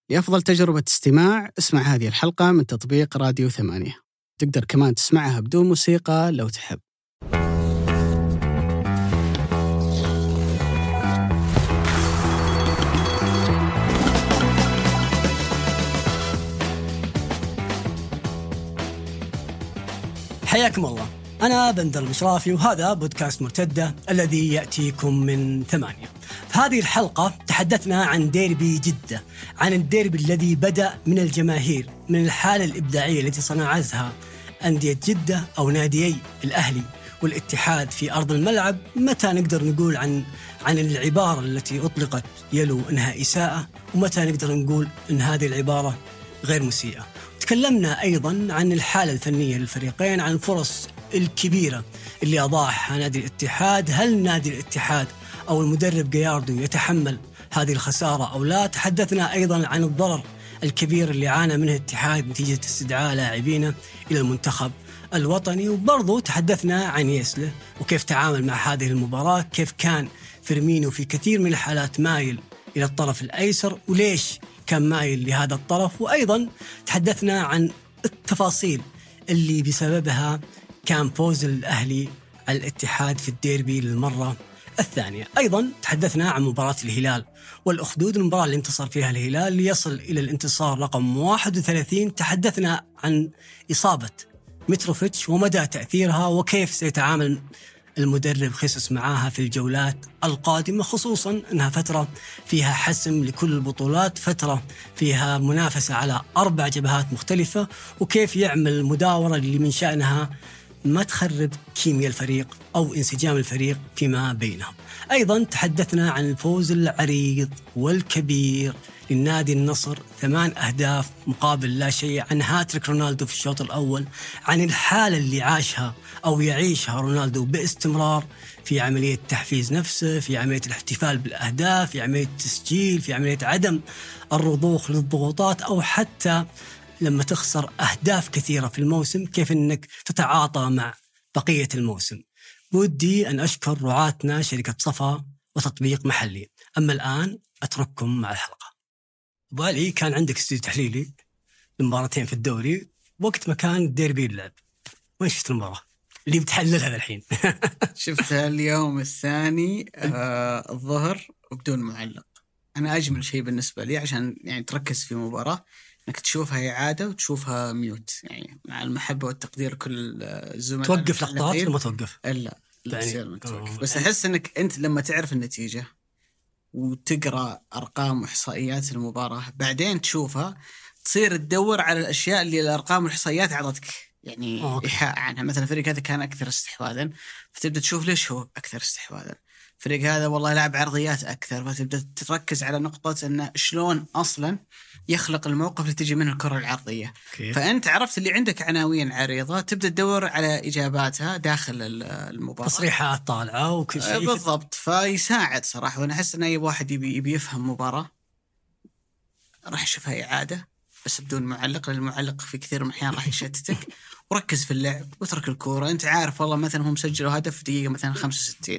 لأفضل تجربة استماع اسمع هذه الحلقة من تطبيق راديو 8. تقدر كمان تسمعها بدون موسيقى لو تحب. حياكم الله، أنا بندر المشرافي وهذا بودكاست مرتدة الذي يأتيكم من 8. في هذه الحلقة تحدثنا عن ديربي جدة، عن الديربي الذي بدأ من الجماهير، من الحالة الإبداعية التي صنعتها أندية جدة أو ناديي الأهلي والاتحاد في أرض الملعب. متى نقدر نقول عن العبارة التي أطلقت يلو إنها إساءة، ومتى نقدر نقول إن هذه العبارة غير مسيئة. تكلمنا أيضا عن الحالة الفنية للفريقين، عن الفرص الكبيرة اللي أضاعها نادي الاتحاد. هل نادي الاتحاد أو المدرب جياردو يتحمل هذه الخسارة أو لا؟ تحدثنا أيضا عن الضرر الكبير اللي عانى منه الاتحاد نتيجة استدعاء لاعبين إلى المنتخب الوطني، وبرضو تحدثنا عن يسله وكيف تعامل مع هذه المباراة، كيف كان فيرمينو في كثير من الحالات مايل إلى الطرف الأيسر وليش كان مايل لهذا الطرف. وأيضا تحدثنا عن التفاصيل اللي بسببها كان فوز الأهلي على الاتحاد في الديربي للمرة الثانية. أيضا تحدثنا عن مباراة الهلال والأخدود، المباراة اللي انتصر فيها الهلال ليصل إلى الانتصار رقم 31. تحدثنا عن إصابة متروفيتش ومدى تأثيرها وكيف سيتعامل المدرب خيسوس معاها في الجولات القادمة، خصوصا أنها فترة فيها حسم لكل البطولات، فترة فيها منافسة على 4 جبهات مختلفة، وكيف يعمل المداورة اللي من شأنها ما تخرب كيمياء الفريق أو انسجام الفريق فيما بينهم. أيضا تحدثنا عن الفوز العريض والكبير للنادي النصر 8 أهداف مقابل لا شيء، عن هاتريك رونالدو في الشوط الأول، عن الحالة اللي عاشها أو يعيشها رونالدو باستمرار في عملية تحفيز نفسه، في عملية الاحتفال بالأهداف، في عملية التسجيل، في عملية عدم الرضوخ للضغوطات، أو حتى لما تخسر أهداف كثيرة في الموسم كيف أنك تتعاطى مع بقية الموسم. ودي أن أشكر رعاتنا شركة صفا وتطبيق محلي. أما الآن أترككم مع الحلقة. أبو علي، كان عندك استوديو تحليلي لمباراتين في الدوري وقت ما كان الديربي اللعب، وين شفت المباراة اللي بتحللها الحين؟ شفتها اليوم الثاني الظهر وبدون معلق. أنا أجمل شيء بالنسبة لي عشان يعني تركز في مباراة انك تشوفها إعادة وتشوفها ميوت، يعني مع المحبة والتقدير كل الزملاء. توقف لقطات ولا ما توقف؟ لا يعني توقف. بس أحس انك انت لما تعرف النتيجة وتقرأ أرقام وإحصائيات المباراة بعدين تشوفها تصير تدور على الأشياء اللي الأرقام والإحصائيات عطتك يعني إيحاء عنها. مثلا الفريق هذا كان أكثر استحواذا، فتبدأ تشوف ليش هو أكثر استحواذا. الفريق هذا والله لعب عرضيات أكثر، فتبدأ تركز على نقطة أنه شلون أصلا يخلق الموقف اللي تجي منه الكرة العرضية. فأنت عرفت اللي عندك عناوين عريضة، تبدأ تدور على إجاباتها داخل المباراة، تصريحات طالعة وكل شيء بالضبط. فيساعد صراحة، وأنا أحس أن أي واحد يبي يفهم مباراة راح يشوفها إعادة بس بدون معلق، لأن المعلق في كثير من الأحيان راح يشتتك. وركز في اللعب وترك الكرة. أنت عارف والله مثلا هم سجلوا هدف في دقيقة مثلا 65،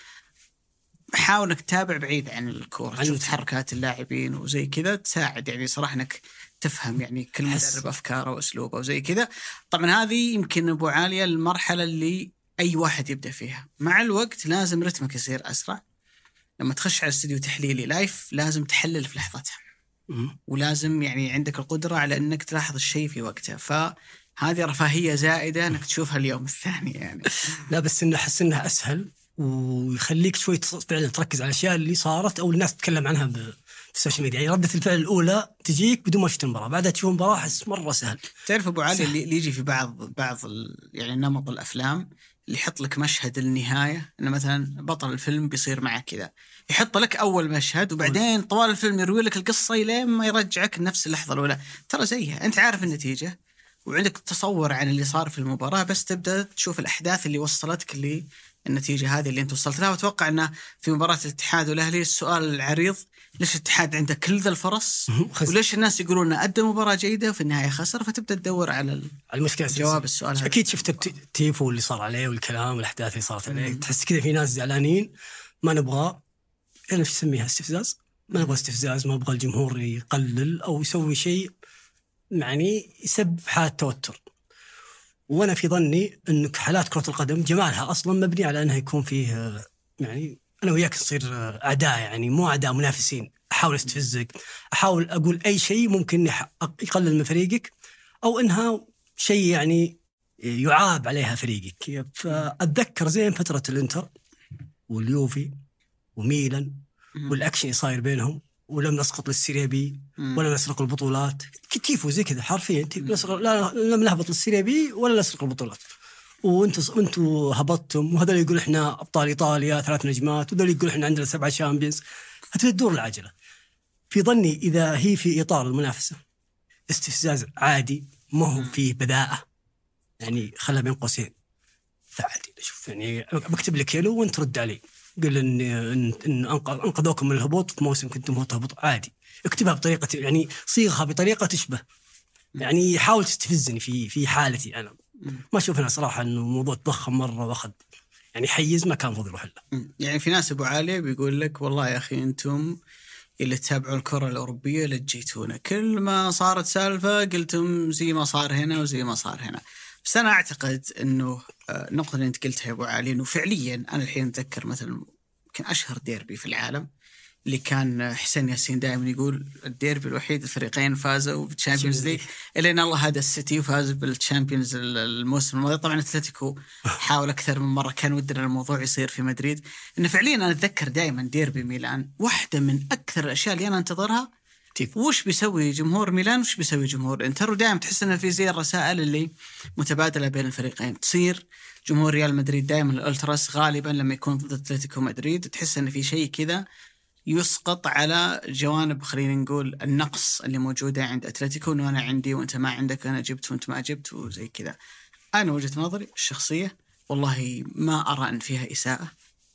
حاول انك تتابع بعيد عن الكورة، تشوف تحركات اللاعبين وزي كذا، تساعد يعني صراحة انك تفهم يعني كل مدرب افكاره واسلوبه وزي كذا. طبعا هذه يمكن ابو عالية المرحلة اللي اي واحد يبدأ فيها. مع الوقت لازم رتمك يصير اسرع. لما تخش على استوديو تحليلي لايف لازم تحلل في لحظتها، ولازم يعني عندك القدرة على انك تلاحظ الشيء في وقته. فهذه رفاهية زائدة انك تشوفها اليوم الثاني يعني. لا بس انه احس انها اسهل ويخليك شوي فعلا تركز على الأشياء اللي صارت أو الناس تتكلم عنها بالسوشيال ميديا. يعني ردة الفعل الأولى تجيك بدون ما تشوف المباراة، بعدها تشوف المباراة أحس مرة سهل. تعرف أبو علي اللي يجي في بعض يعني نمط الأفلام اللي يحط لك مشهد النهاية، إنه مثلا بطل الفيلم بيصير معه كذا، يحط لك أول مشهد وبعدين طوال الفيلم يروي لك القصة لين ما يرجعك نفس اللحظة الأولى. ترى زيها، أنت عارف النتيجة وعندك تصور عن اللي صار في المباراة، بس تبدأ تشوف الأحداث اللي وصلتك النتيجة هذه اللي أنت وصلت لها. وأتوقع أن في مباراة الاتحاد والأهلي السؤال العريض ليش الاتحاد عنده كل ذا الفرص وليش الناس يقولون أدى مباراة جيدة وفي النهاية خسر. فتبدأ تدور على المشكلة جواب السؤال هذا. أكيد شفت تيفو اللي صار عليه والكلام والأحداث اللي صارت عليه، تحس كذا في ناس زعلانين ما نبغى إيش تسميها استفزاز ما نبغى استفزاز، ما أبغى الجمهور يقلل أو يسوي شيء يعني يسبب حالة توتر. وأنا في ظني أن حالات كرة القدم جمالها أصلا مبني على أنها يكون فيه يعني أنا وياك نصير أعداء، يعني مو أعداء، منافسين. أحاول استفزك، أحاول أقول أي شيء ممكن يقلل من فريقك أو إنها شيء يعني يعاب عليها فريقك. فأتذكر زين فترة الإنتر واليوفي وميلان والأكشن صاير بينهم، ولم نسقط للسيريا بي ولا نسرق البطولات، كتيفوا زي كذا حرفيا. لم نهبط للسيريا بي ولا نسرق البطولات، وانتوا هبطتم، وهذا يقول احنا ابطال ايطاليا 3 نجمات، وهذا يقول احنا عندنا 7 شامبيونز. هتدور العجله. في ظني اذا هي في اطار المنافسه استفزاز عادي، ما هو فيه بذاءه، يعني خلها بين قوسين فعادي. شوف يعني بكتب لك يلو وانت رد علي، قل ان انقذوكم من الهبوط في موسم كنتم تهبطوا، عادي. اكتبها بطريقه يعني صيغها بطريقه تشبه، يعني حاول تستفزني في حالتي انا. ما اشوف انا صراحه انه موضوع تضخم مره واخذ يعني حيز ما كان المفروض يروح له. يعني في ناس ابو علي بيقول لك والله يا اخي انتم اللي تتابعوا الكره الاوروبيه لجيتونا، كل ما صارت سالفه قلتم زي ما صار هنا وزي ما صار هنا. بس انا اعتقد انه النقطه اللي انت قلتها يا ابو علي انه فعليا انا الحين اتذكر مثلا يمكن اشهر ديربي في العالم اللي كان حسين ياسين دائما يقول الديربي الوحيد الفريقين فازوا بالتشامبيونز ليج الا ان الله هدى السيتي وفاز بالتشامبيونز الموسم الماضي. طبعا اتلتيكو حاول اكثر من مره، كان ودنا الموضوع يصير في مدريد. انه فعليا انا اتذكر دائما ديربي ميلان واحده من اكثر الاشياء اللي انا انتظرها. وش بيسوي جمهور ميلان وش بيسوي جمهور انتر، ودائما تحس ان في زي الرسائل اللي متبادله بين الفريقين تصير. جمهور ريال مدريد دائما الالتراس غالبا لما يكون ضد اتلتيكو مدريد تحس ان في شيء كذا يسقط على جوانب، خلينا نقول النقص اللي موجودة عند أتلتيكو، إنه أنا عندي وأنت ما عندك، أنا جبت وأنت ما جبت وزي كذا. أنا وجهة نظري الشخصية والله ما أرى أن فيها إساءة.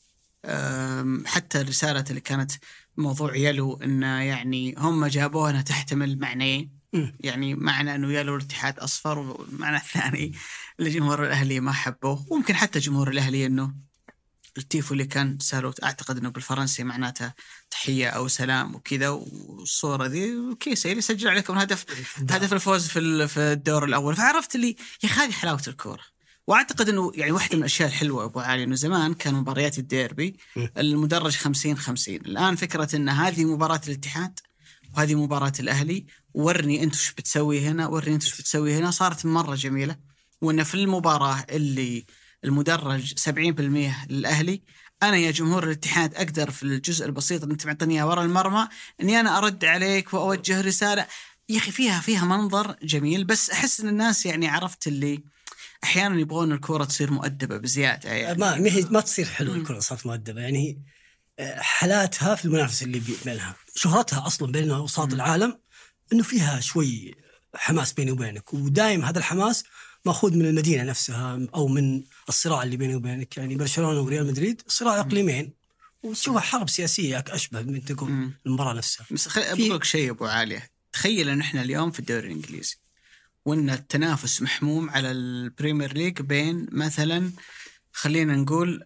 حتى الرسالة اللي كانت موضوع يلو إنه يعني هم جابوها أنها تحتمل معنيين، يعني معنى أنه يلو الاتحاد أصفر، والمعنى الثاني لجمهور الأهلي ما حبوه. وممكن حتى جمهور الأهلي إنه التيفو اللي كان سالوه أعتقد أنه بالفرنسي معناته تحية أو سلام وكذا، والصورة ذي كيسة اللي سجل عليكم هدف الفوز في الدور الأول. فعرفت اللي يا أخي هذه حلاوة الكورة. وأعتقد أنه يعني واحدة من الأشياء الحلوة أبو علي أنه زمان كان مباريات الديربي المدرج 50-50. الآن فكرة أن هذه مباراة الاتحاد وهذه مباراة الأهلي، ورني أنت وش بتسوي هنا، ورني أنت وش بتسوي هنا، صارت مرة جميلة. وأن في المباراة اللي المدرج 70% للأهلي، أنا يا جمهور الاتحاد أقدر في الجزء البسيط اللي أنت معطيني ورا المرمى أني أنا أرد عليك وأوجه رسالة. يا أخي فيها منظر جميل. بس أحس أن الناس يعني عرفت اللي أحيانا يبغون الكرة تصير مؤدبة بزيادة، يعني ما تصير حلوة الكرة صارت مؤدبة. يعني حالاتها في المنافسة اللي بينها، شهرتها أصلا بين وسط العالم أنه فيها شوي حماس بيني وبينك، ودائم هذا الحماس مأخوذ من المدينة نفسها أو من الصراع اللي بيني وبينك. يعني برشلونة وريال مدريد صراع إقليمين، وتشوفها حرب سياسية أشبه من تقول المباراة نفسها. بس أقول لك شيء أبو عالية، تخيل أن إحنا اليوم في الدوري الإنجليزي وأن التنافس محموم على البريمير ليج بين مثلا خلينا نقول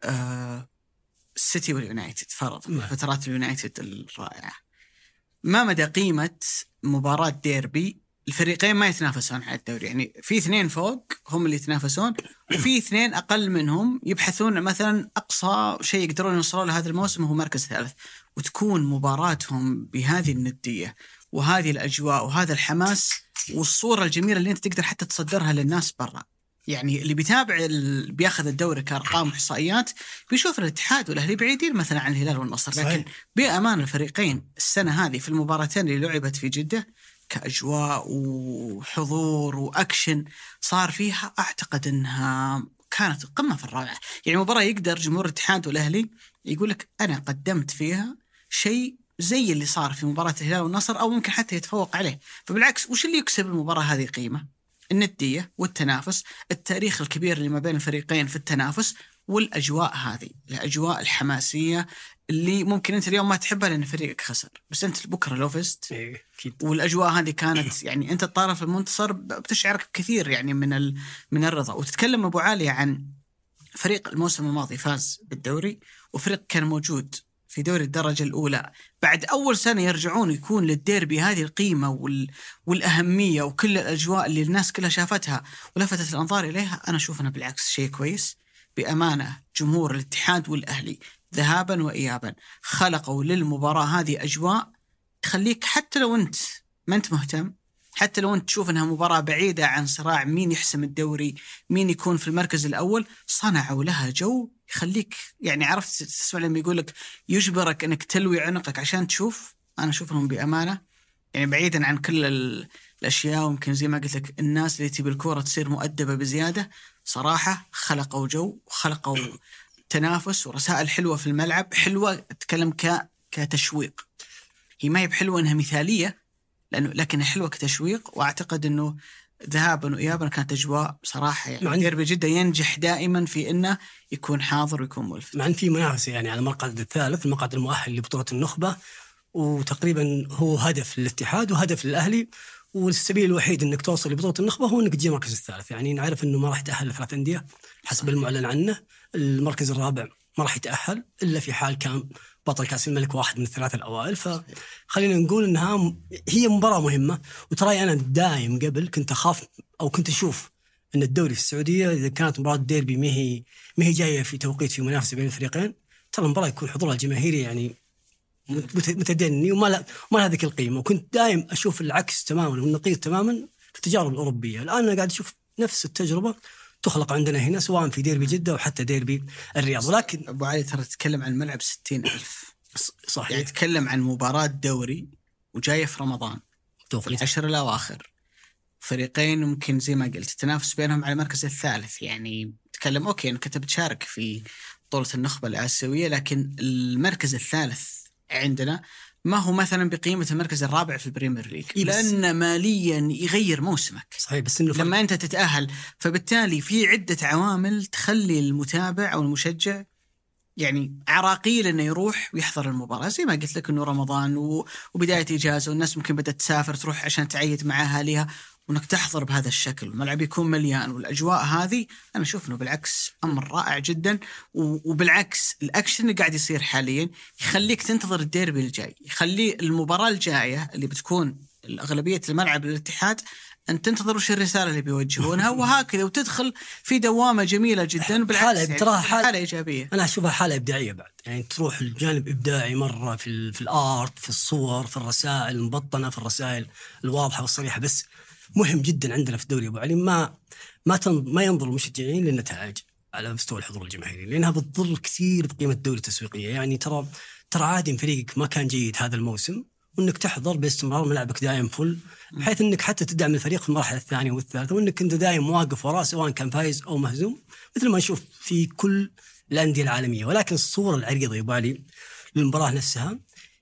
السيتي واليونايتد فرضا، فترات اليونايتد الرائعة. ما مدى قيمة مباراة ديربي؟ الفريقين ما يتنافسون على الدوري، يعني في 2 فوق هم اللي يتنافسون، وفي 2 أقل منهم يبحثون مثلا أقصى شيء يقدرون يوصلوا له هذا الموسم هو مركز 3. وتكون مباراتهم بهذه الندية وهذه الأجواء وهذا الحماس والصورة الجميلة اللي أنت تقدر حتى تصدرها للناس برا. يعني اللي بيتابع بياخذ الدوري كأرقام وإحصائيات بيشوف الاتحاد والأهلي بعيدين مثلا عن الهلال والنصر، لكن بأمان الفريقين السنة هذه في المباراتين اللي لعبت في جدة كأجواء وحضور وأكشن صار فيها، أعتقد أنها كانت قمة في الروعة. يعني مباراة يقدر جمهور الاتحاد والأهلي يقول لك أنا قدمت فيها شيء زي اللي صار في مباراة الهلال والنصر، أو ممكن حتى يتفوق عليه. فبالعكس وش اللي يكسب المباراة هذه قيمة؟ الندية والتنافس، التاريخ الكبير اللي ما بين الفريقين في التنافس، والأجواء هذه الأجواء الحماسية اللي ممكن أنت اليوم ما تحبها لأن فريقك خسر، بس أنت بكرة لو فزت والأجواء هذه كانت يعني أنت الطرف المنتصر بتشعرك كثير يعني من الرضا. وتتكلم أبو عالية عن فريق الموسم الماضي فاز بالدوري، وفريق كان موجود في دوري الدرجة الأولى بعد أول سنة يرجعون يكون للديربي هذه القيمة والأهمية وكل الأجواء اللي الناس كلها شافتها ولفتت الأنظار إليها، أنا أشوف أنا بالعكس شيء كويس. بأمانة جمهور الاتحاد والأهلي ذهابا وإيابا خلقوا للمباراة هذه أجواء تخليك حتى لو أنت ما أنت مهتم، حتى لو أنت تشوف أنها مباراة بعيدة عن صراع مين يحسم الدوري مين يكون في المركز الأول، صنعوا لها جو يخليك يعني عرفت تسمع لما يقولك يجبرك أنك تلوي عنقك عشان تشوف. أنا أشوف أنهم بأمانة يعني بعيدا عن كل الأشياء، ويمكن زي ما قلت لك الناس اللي تبي الكورة تصير مؤدبة بزيادة، صراحة خلقوا جو وخلقوا تنافس ورسائل حلوة في الملعب. حلوة أتكلم كتشويق، هي ما هي بحلوة أنها مثالية لكن حلوة كتشويق. وأعتقد أنه ذهابا وإيابا كانت أجواء صراحة يعني ديربي جدة ينجح دائما في أنه يكون حاضر ويكون ملفت. مع أن في منافسة يعني على المقعد الثالث، المقعد المؤهل لبطولة النخبة، وتقريبا هو هدف للاتحاد وهدف للأهلي، والسبيل الوحيد أنك توصل لبطولة النخبة هو أنك تجي المركز الثالث. يعني نعرف أنه ما راح يتأهل لثلاث أندية حسب المعلن عنه، المركز الرابع ما راح يتأهل إلا في حال كان بطل كأس الملك واحد من الثلاثة الأوائل. فخلينا نقول أنها هي مباراة مهمة. وتراي أنا دائم قبل كنت أخاف أو كنت أشوف أن الدوري في السعودية إذا كانت مباراة ديربي ما هي جاية في توقيت في منافسة بين الفريقين، ترى المباراة يكون حضورها الجماهيري يعني متدني وما لها ذيك القيمة. وكنت دائم أشوف العكس تماما والنقيض تماما في التجارب الأوروبية. الآن أنا قاعد أشوف نفس التجربة تخلق عندنا هنا سواء في ديربي جدة وحتى ديربي الرياض. ولكن أبو علي ترى تتكلم عن ملعب 60,000 صحيح، يعني تتكلم عن مباراة دوري وجاية في رمضان في العشر الأواخر، فريقين ممكن زي ما قلت تنافس بينهم على المركز الثالث. يعني تكلم أوكي أنك بتشارك في بطولة النخبة الآسيوية، لكن المركز الثالث عندنا ما هو مثلا بقيمة المركز الرابع في البريمير ليج، لأن ماليا يغير موسمك. صحيح، بس إنه لما أنت تتأهل فبالتالي في عدة عوامل تخلي المتابع أو المشجع يعني عراقيل إنه يروح ويحضر المباراة. زي ما قلت لك إنه رمضان وبداية إجازة والناس ممكن بدأت تسافر تروح عشان تعيد مع أهاليها، وإنك تحضر بهذا الشكل والملعب يكون مليان والأجواء هذه، أنا أشوف إنه بالعكس أمر رائع جدا. وبالعكس الأكشن اللي قاعد يصير حاليا يخليك تنتظر الديربي الجاي، يخلي المباراة الجاية اللي بتكون الأغلبية الملعب للاتحاد أن تنتظر وش الرسالة اللي بيوجهونها، وهكذا وتدخل في دوامة جميلة جدا. بالعكس يعني تراها حالة إيجابية. أنا أشوفها حالة إبداعية بعد، يعني تروح الجانب إبداعي مرة في الآرت، في الصور، في الرسائل المبطنة، في الرسائل الواضحة والصريحة. بس مهم جدا عندنا في الدوري أبو علي ما ينظر المشجعين للنتائج على مستوى الحضور الجماهيري، لأنها بتضر كثير بقيمة الدوري التسويقية. يعني ترى عادي فريقك ما كان جيد هذا الموسم وانك تحضر باستمرار ملعبك دائم فل، بحيث انك حتى تدعم الفريق في المرحله الثانيه والثالثه، وانك انت دائم واقف وراه سواء كان فايز او مهزوم مثل ما نشوف في كل الانديه العالميه. ولكن الصوره العريضه يا ابو علي للمباراه نفسها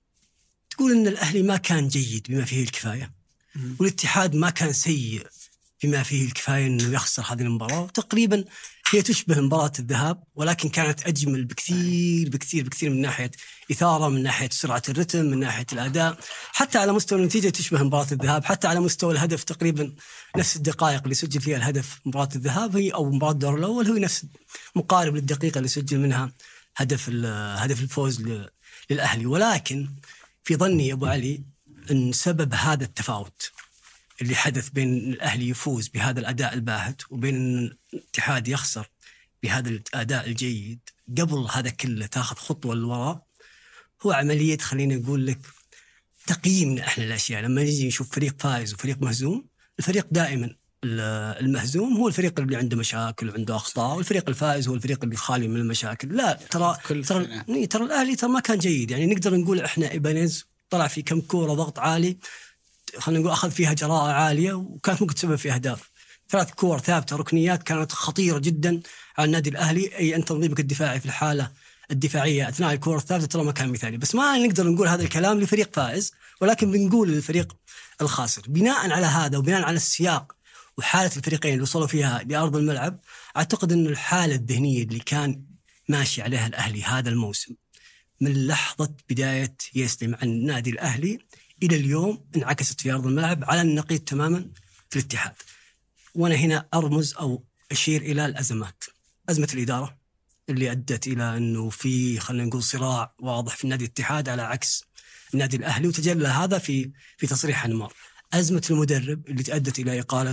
تقول ان الاهلي ما كان جيد بما فيه الكفايه، والاتحاد ما كان سيء بما فيه الكفايه انه يخسر هذه المباراه. تقريبا هي تشبه مباراة الذهاب، ولكن كانت أجمل بكثير بكثير بكثير من ناحية إثارة، من ناحية سرعة الرتم، من ناحية الأداء، حتى على مستوى النتيجة تشبه مباراة الذهاب، حتى على مستوى الهدف تقريبا نفس الدقائق اللي سجل فيها الهدف مباراة الذهاب هي أو مباراة الدور الأول هو نفس مقارب للدقيقة اللي سجل منها هدف الفوز للأهلي. ولكن في ظني يا أبو علي أن سبب هذا التفاوت اللي حدث بين الأهلي يفوز بهذا الأداء الباهت وبين الاتحاد يخسر بهذا الأداء الجيد قبل هذا كله تاخذ خطوة للوراء، هو عملية خلينا نقول لك تقييمنا احنا الأشياء. لما نيجي نشوف فريق فائز وفريق مهزوم، الفريق دائما المهزوم هو الفريق اللي عنده مشاكل وعنده أخطاء، والفريق الفائز هو الفريق اللي خالي من المشاكل. لا ترى الأهلي ترى ما كان جيد. يعني نقدر نقول احنا إيبانيز طلع في كم كورة ضغط عالي خلينا نقول أخذ فيها جراءة عالية وكانت ممكن تسبب في أهداف. 3 كور ثابتة ركنيات كانت خطيرة جدا على النادي الأهلي. أي أن تنظيمك الدفاعي في الحالة الدفاعية أثناء الكور الثابتة ترى ما كان مثالي. بس ما نقدر نقول هذا الكلام لفريق فائز، ولكن بنقول للفريق الخاسر. بناء على هذا وبناء على السياق وحالة الفريقين اللي وصلوا فيها لأرض الملعب، أعتقد أن الحالة الذهنية اللي كان ماشي عليها الأهلي هذا الموسم من لحظة بداية يسلم عن النادي الأهلي إلى اليوم انعكست في أرض الملعب على النقيض تماما في الاتحاد. وأنا هنا أرمز أو أشير إلى الأزمات: أزمة الإدارة، اللي أدت إلى أنه في خلينا نقول صراع واضح في النادي الاتحاد على عكس النادي الأهلي، وتجلى هذا في تصريح أنمار. أزمة المدرب اللي أدت إلى إقالة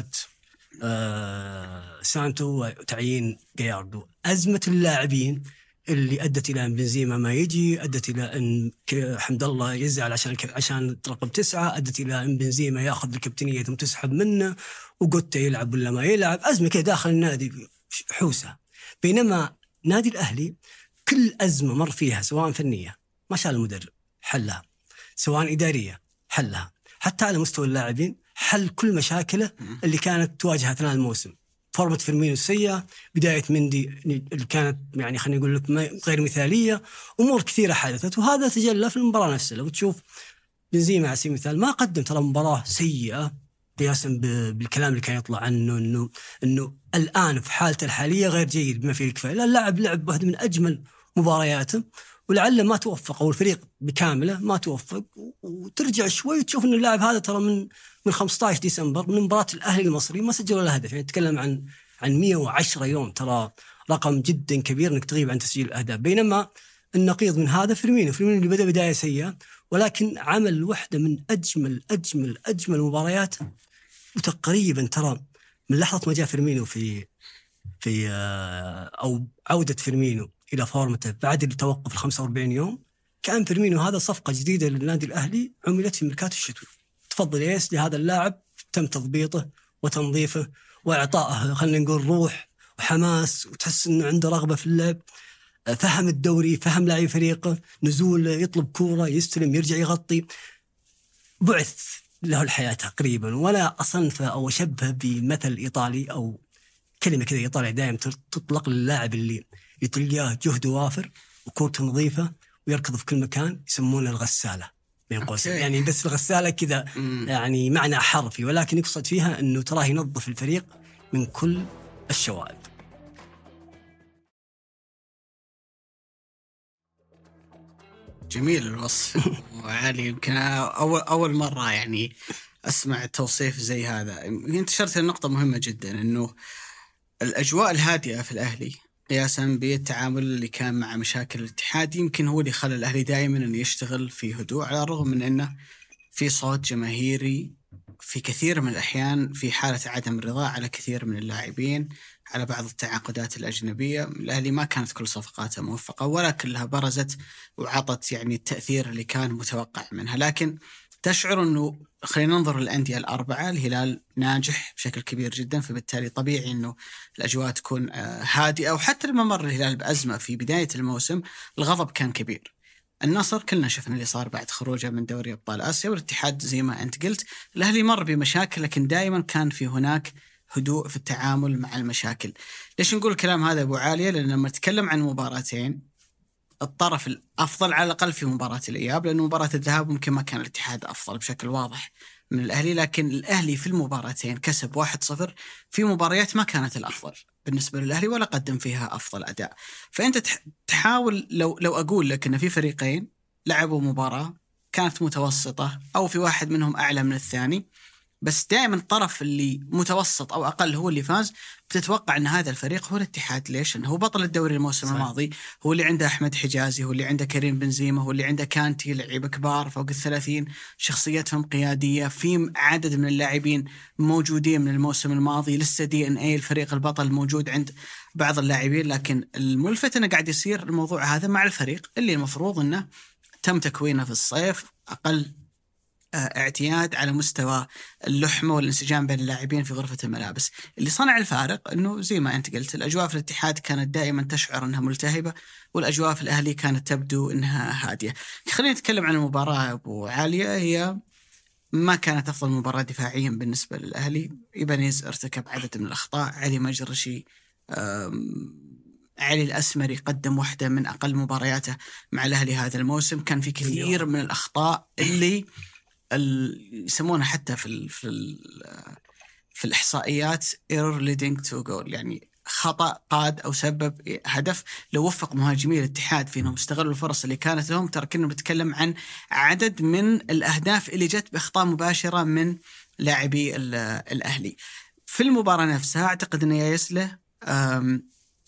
سانتو وتعيين جياردو. أزمة اللاعبين اللي أدت إلى أن بنزيما ما يجي، أدت إلى أن حمد الله يزعل عشان رقم 9، أدت إلى أن بنزيما يأخذ الكابتنية ثم تسحب منه، وقلت يلعب ولا ما يلعب. أزمة كده داخل النادي حوسة. بينما نادي الأهلي كل أزمة مر فيها سواء فنية ما شاء المدرب حلها، سواء إدارية حلها، حتى على مستوى اللاعبين حل كل مشاكله اللي كانت تواجه أثناء الموسم. فورمة فيرمينو السيئة، بداية مندي اللي كانت يعني خلينا نقول لك غير مثالية، أمور كثيرة حدثت، وهذا تجلى في المباراة نفسها. لو تشوف بنزيما على سبيل المثال ما قدم ترى مباراة سيئة قياسا بالكلام اللي كان يطلع عنه إنه الآن في حالته الحالية غير جيد بما فيه الكفاية. لا، اللاعب لعب واحدة من أجمل مبارياته، ولعله ما توفق، أو الفريق بكامله ما توفق، وترجع شوي تشوف إنه اللاعب هذا ترى من 15 ديسمبر من مباراة الأهلي المصري ما سجل ولا هدف. يعني نتكلم عن 110 يوم، ترى رقم جدا كبير إنك تغيب عن تسجيل الأهداف. بينما النقيض من هذا فيرمينو اللي بدأ بداية سيئة، ولكن عمل واحدة من أجمل مبارياته. وتقريبا ترى من لحظة ما جاء فيرمينو في أو عودة فيرمينو إلى فورمته بعد التوقف 45 يوم، كان فيرمينو هذا صفقة جديدة للنادي الأهلي عملت في ميركاتو الشتوي. تفضل ياس لهذا اللاعب تم تضبيطه وتنظيفه وإعطائه خلينا نقول روح وحماس، وتحس إنه عنده رغبة في اللعب، فهم الدوري، فهم لاعب فريقه، نزول يطلب كورة يستلم يرجع يغطي. بعث له الحياة تقريبا. ولا أصنفه أو أشبه بمثل إيطالي أو كلمة كذا إيطالية دائما تطلق للاعب اللي يتلقاه جهده وافر وكورته نظيفة ويركض في كل مكان، يسمونه الغسالة بين قوسين. يعني بس الغسالة كذا يعني معنى حرفي، ولكن يقصد فيها أنه تراه ينظف الفريق من كل الشوائب. جميل الوصف وعالي. يمكن أول مرة يعني أسمع توصيف زي هذا. انتشرت النقطة مهمة جدا، أنه الأجواء الهادئة في الأهلي قياسا بالتعامل اللي كان مع مشاكل الاتحاد يمكن هو اللي خلى الأهلي دائما أنه يشتغل في هدوء، على الرغم من أنه في صوت جماهيري في كثير من الأحيان في حالة عدم الرضا على كثير من اللاعبين، على بعض التعاقدات الأجنبية. الأهلي ما كانت كل صفقاته موفقة ولا كلها برزت وعطت يعني التأثير اللي كان متوقع منها. لكن تشعر أنه خلينا ننظر للأندية الأربعة، الهلال ناجح بشكل كبير جدا، فبالتالي طبيعي أنه الأجواء تكون هادئة. وحتى لما مر الهلال بأزمة في بداية الموسم الغضب كان كبير. النصر كلنا شفنا اللي صار بعد خروجه من دوري أبطال آسيا، والاتحاد زي ما أنت قلت الأهلي مر بمشاكل، لكن دائما كان في هناك هدوء في التعامل مع المشاكل. ليش نقول الكلام هذا أبو عالية؟ لأن لما نتكلم عن مباراتين الطرف الأفضل على الأقل في مباراة الإياب، لأن مباراة الذهاب ممكن ما كان الاتحاد أفضل بشكل واضح من الأهلي، لكن الأهلي في المباراتين كسب 1-0 في مباريات ما كانت الأفضل بالنسبة للأهلي ولا قدم فيها أفضل أداء. فأنت تحاول لو أقول لك أن في فريقين لعبوا مباراة كانت متوسطة أو في واحد منهم أعلى من الثاني، بس دائما الطرف اللي متوسط أو أقل هو اللي فاز، بتتوقع أن هذا الفريق هو الاتحاد. ليش؟ أنه هو بطل الدوري الموسم الماضي، هو اللي عنده أحمد حجازي، هو اللي عنده كريم بنزيما، هو اللي عنده كانتي، لعيبة كبار فوق 30 شخصيتهم قيادية، في عدد من اللاعبين موجودين من الموسم الماضي، لسه DNA الفريق البطل موجود عند بعض اللاعبين. لكن الملفت أنه قاعد يصير الموضوع هذا مع الفريق اللي المفروض أنه تم تكوينه في الصيف، أقل اعتياد على مستوى اللحمة والانسجام بين اللاعبين في غرفة الملابس. اللي صنع الفارق أنه زي ما أنت قلت الأجواء في الاتحاد كانت دائما تشعر أنها ملتهبة، والأجواء في الأهلي كانت تبدو أنها هادية. خلينا نتكلم عن المباراة أبو عالية. هي ما كانت أفضل مباراة دفاعيا بالنسبة للأهلي. إيبانيز ارتكب عدد من الأخطاء، علي مجرشي علي الأسمري قدم واحدة من أقل مبارياته مع الأهلي هذا الموسم. كان في كثير من الأخطاء اللي يسمونها حتى في الإحصائيات error leading to goal، يعني خطأ قاد أو سبب هدف. لو وفق مهاجمي الاتحاد في أنهم استغلوا الفرص اللي كانت لهم، ترى كنا بنتكلم عن عدد من الأهداف اللي جت بأخطاء مباشرة من لاعبي الأهلي. في المباراة نفسها أعتقد أن ياسله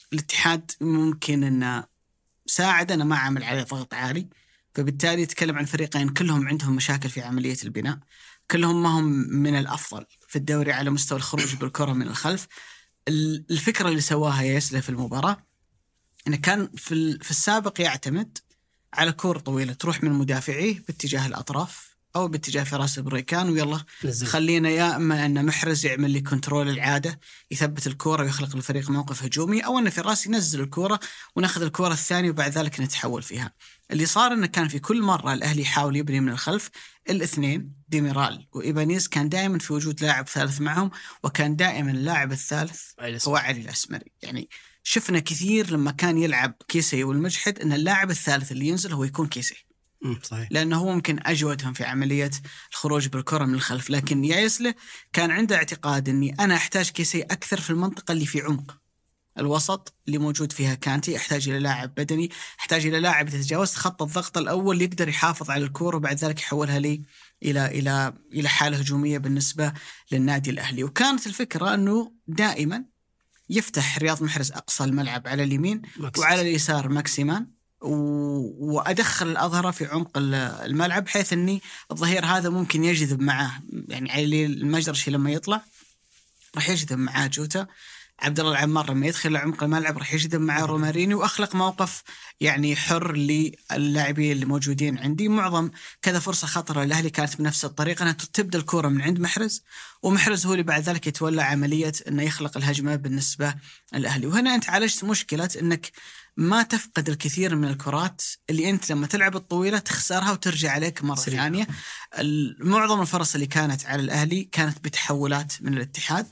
الاتحاد ممكن أنه ساعد، أنا ما عمل عليه ضغط عالي، فبالتالي يتكلم عن فريقين كلهم عندهم مشاكل في عملية البناء، كلهم ما هم من الأفضل في الدوري على مستوى الخروج بالكرة من الخلف. الفكرة اللي سواها يسلى في المباراة أنه كان في السابق يعتمد على كرة طويلة تروح من مدافعيه باتجاه الأطراف أو باتجاه فراس البريكان، ويلا خلينا يا إما أن محرز يعمل لي كنترول العادة يثبت الكرة ويخلق للفريق موقف هجومي، أو أن فراس ينزل الكرة ونأخذ الكرة الثانية وبعد ذلك نتحول فيها. اللي صار أنه كان في كل مرة الأهلي يحاول يبني من الخلف، الاثنين ديميرال وإيبانيز كان دائما في وجود لاعب ثالث معهم، وكان دائما اللاعب الثالث هو علي الأسمري. يعني شفنا كثير لما كان يلعب كيسي والمجحد أن اللاعب الثالث اللي ينزل هو يكون كيسي، صحيح. لأنه هو ممكن أجودهم في عملية الخروج بالكرة من الخلف. لكن يايسله كان عنده اعتقاد أني أنا أحتاج كيسي أكثر في المنطقة اللي في عمق الوسط اللي موجود فيها كانتي، أحتاج إلى لاعب بدني، أحتاج إلى لاعب إذا تجاوزت خط الضغط الأول يقدر يحافظ على الكرة وبعد ذلك يحولها لي إلى حالة هجومية بالنسبة للنادي الأهلي. وكانت الفكرة أنه دائما يفتح رياض محرز أقصى الملعب على اليمين وعلى اليسار ماكسيمان، وأدخل الأظهرة في عمق الملعب، بحيث أني الظهير هذا ممكن يجذب معه، يعني علي المجرشي لما يطلع راح يجذب معاه جوتا، عبد الله العمار لما يدخل لعمق الملعب راح يجذب معاه روماريني، وأخلق موقف يعني حر للاعبين اللي موجودين عندي. معظم كذا فرصة خطرة للأهلي كانت بنفس الطريقة، أنها تبدأ الكرة من عند محرز، ومحرز هو اللي بعد ذلك يتولى عملية أنه يخلق الهجمة بالنسبة للأهلي. وهنا أنت عالجت مشكلة أنك ما تفقد الكثير من الكرات اللي أنت لما تلعب الطويلة تخسرها وترجع عليك مرة ثانية. معظم الفرص اللي كانت على الأهلي كانت بتحولات من الاتحاد،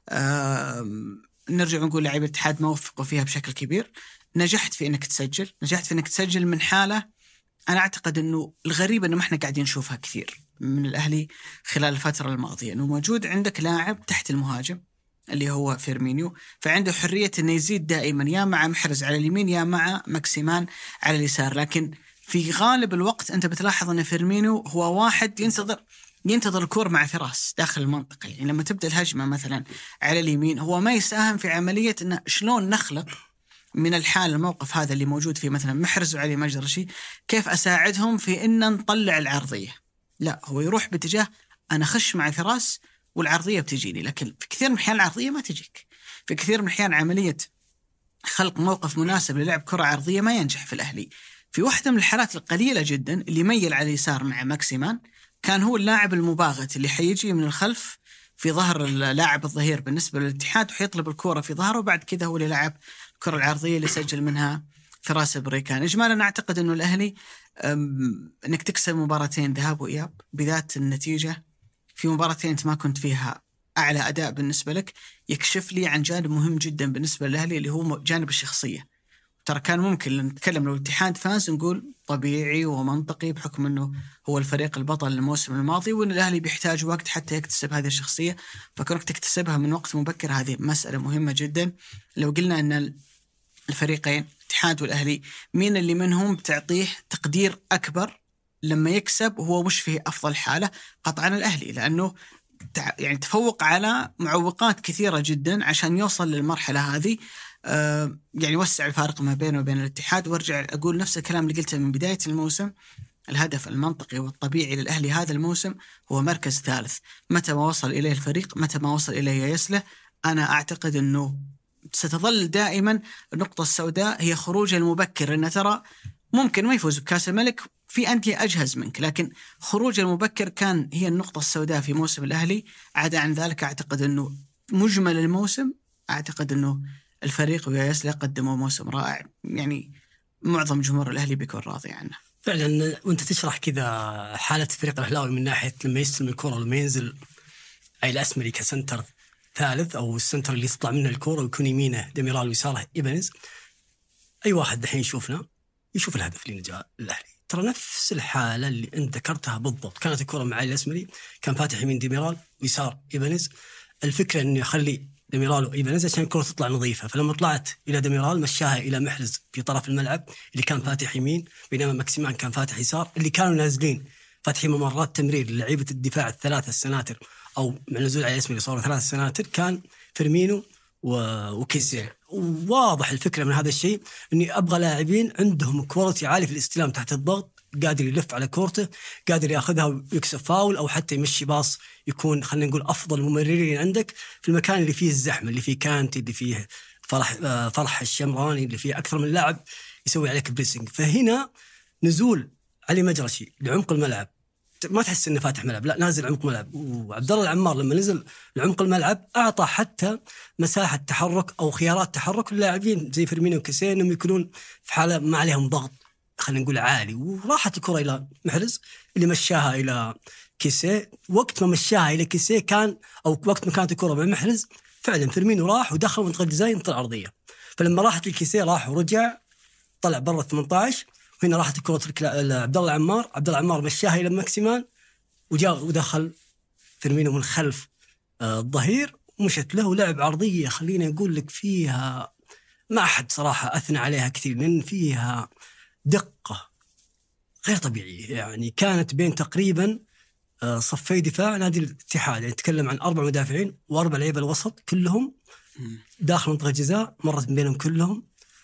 نرجع نقول لاعبي الاتحاد ما وفقوا فيها بشكل كبير. نجحت في انك تسجل من حالة انا اعتقد انه الغريب انه ما احنا قاعدين نشوفها كثير من الاهلي خلال الفترة الماضية، انه موجود عندك لاعب تحت المهاجم اللي هو فيرمينيو، فعنده حرية انه يزيد دائما يا مع محرز على اليمين يا مع ماكسيمان على اليسار. لكن في غالب الوقت انت بتلاحظ ان فيرمينيو هو واحد ينتظر الكور مع فراس داخل المنطقة. يعني لما تبدأ الهجمة مثلا على اليمين هو ما يساهم في عملية إنه شلون نخلق من الحال الموقف هذا اللي موجود فيه مثلا محرز وعلي مجرشي، كيف أساعدهم في إن نطلع العرضية. لا، هو يروح باتجاه أنا خش مع فراس والعرضية بتجيني، لكن في كثير من الأحيان العرضية ما تجيك، في كثير من الأحيان عملية خلق موقف مناسب للعب كرة عرضية ما ينجح في الأهلي. في واحدة من الحالات القليلة جدا اللي ميل على اليسار مع ماكسيمان كان هو اللاعب المباغت اللي حيجي من الخلف في ظهر اللاعب الظهير بالنسبة للاتحاد وحيطلب الكرة في ظهره، وبعد كذا هو اللي لعب الكرة العرضية اللي سجل منها فراس بريكان. إجمالا أعتقد أنه الأهلي أنك تكسب مباراتين ذهاب وإياب بذات النتيجة في مباراتين أنت ما كنت فيها أعلى أداء بالنسبة لك، يكشف لي عن جانب مهم جدا بالنسبة للأهلي اللي هو جانب الشخصية. ترى كان ممكن نتكلم لو الاتحاد فاز نقول طبيعي ومنطقي بحكم أنه هو الفريق البطل الموسم الماضي، وأن الأهلي بيحتاج وقت حتى يكتسب هذه الشخصية، فكونك تكتسبها من وقت مبكر هذه مسألة مهمة جدا. لو قلنا أن الفريقين الاتحاد والأهلي مين اللي منهم تعطيه تقدير أكبر لما يكسب وهو مش في أفضل حالة؟ قطعا الأهلي، لأنه يعني تفوق على معوقات كثيرة جدا عشان يوصل للمرحلة هذه. يعني وسع الفارق ما بينه وبين الاتحاد. وارجع أقول نفس الكلام اللي قلته من بداية الموسم، الهدف المنطقي والطبيعي للأهلي هذا الموسم هو مركز ثالث. متى ما وصل إليه الفريق، متى ما وصل إليه يسله، أنا أعتقد أنه ستظل دائما النقطة السوداء هي خروج المبكر. إن ترى ممكن ما يفوز بكأس الملك، في أندية أجهز منك، لكن خروج المبكر كان هي النقطة السوداء في موسم الأهلي. عدا عن ذلك أعتقد أنه مجمل الموسم أعتقد أنه الفريق وياسله قدموا موسم رائع، يعني معظم جمهور الأهلي بيكون راضي عنه فعلا. وانت تشرح كذا حالة الفريق الأهلاوي من ناحية لما يستلم الكرة ولما ينزل أي الأسمري كسنتر ثالث أو السنتر اللي يطلع منه الكرة ويكون يمينه ديميرال ويساره إيبانيز، أي واحد دحين يشوفنا يشوف الهدف اللي نجا الأهلي. ترى نفس الحالة اللي أنت ذكرتها بالضبط، كانت الكرة مع الأسمري كان فاتح يمين ديميرال ويسار إيبانيز. الفكرة إنه يخلي ديميرال وإيبانيز عشان الكرة تطلع نظيفة، فلما طلعت إلى ديميرال مشاها إلى محرز في طرف الملعب اللي كان فاتح يمين، بينما ماكسيمان كان فاتح يسار. اللي كانوا نازلين فاتحين ممرات تمرير للعيبة الدفاع الثلاثة السناتر أو مع نزول على الأسمري صاروا 3 سناتر، كان فيرمينو وكيسي واضح الفكرة من هذا الشيء، إني أبغى لاعبين عندهم كواليتي عالي في الاستلام تحت الضغط، قادر يلف على كورته، قادر ياخذها ويكسب فاول أو حتى يمشي باص، يكون خلينا نقول أفضل ممررين عندك في المكان اللي فيه الزحمة، اللي فيه كانتي، اللي فيه فرح الشمراني، اللي فيه أكثر من لاعب يسوي عليك بريسنج. فهنا نزول علي مجرشي لعمق الملعب، ما تحس انه فاتح ملعب، لا نازل عمق ملعب. وعبد الله العمار لما نزل لعمق الملعب اعطى حتى مساحه تحرك او خيارات تحرك للاعبين زي فيرمينيو وكيسيه انهم يكونون في حاله ما عليهم ضغط خلينا نقول عالي. وراحت الكره الى محرز اللي مشاها الى كيسيه. وقت ما مشاها الى كيسيه كان، او وقت ما كانت الكره مع محرز فعلا فيرمينيو راح ودخل منطقه الجزاء ينطر عرضيه، فلما راحت الكيسيه راح ورجع طلع برا 18. وهنا راحت الكرة لعبد الله العمار، عبد الله العمار مشاها إلى ماكسيمان وجاء ودخل فيرمينيو من خلف الظهير ومشت له ولعب عرضية خلينا نقول لك فيها ما أحد صراحة أثنى عليها كثير، لأن فيها دقة غير طبيعية. يعني كانت بين تقريبا صفي دفاع نادي الاتحاد، يعني نتكلم عن 4 مدافعين و4 لعيبة الوسط كلهم داخل منطقة الجزاء، مرت بينهم كلهم.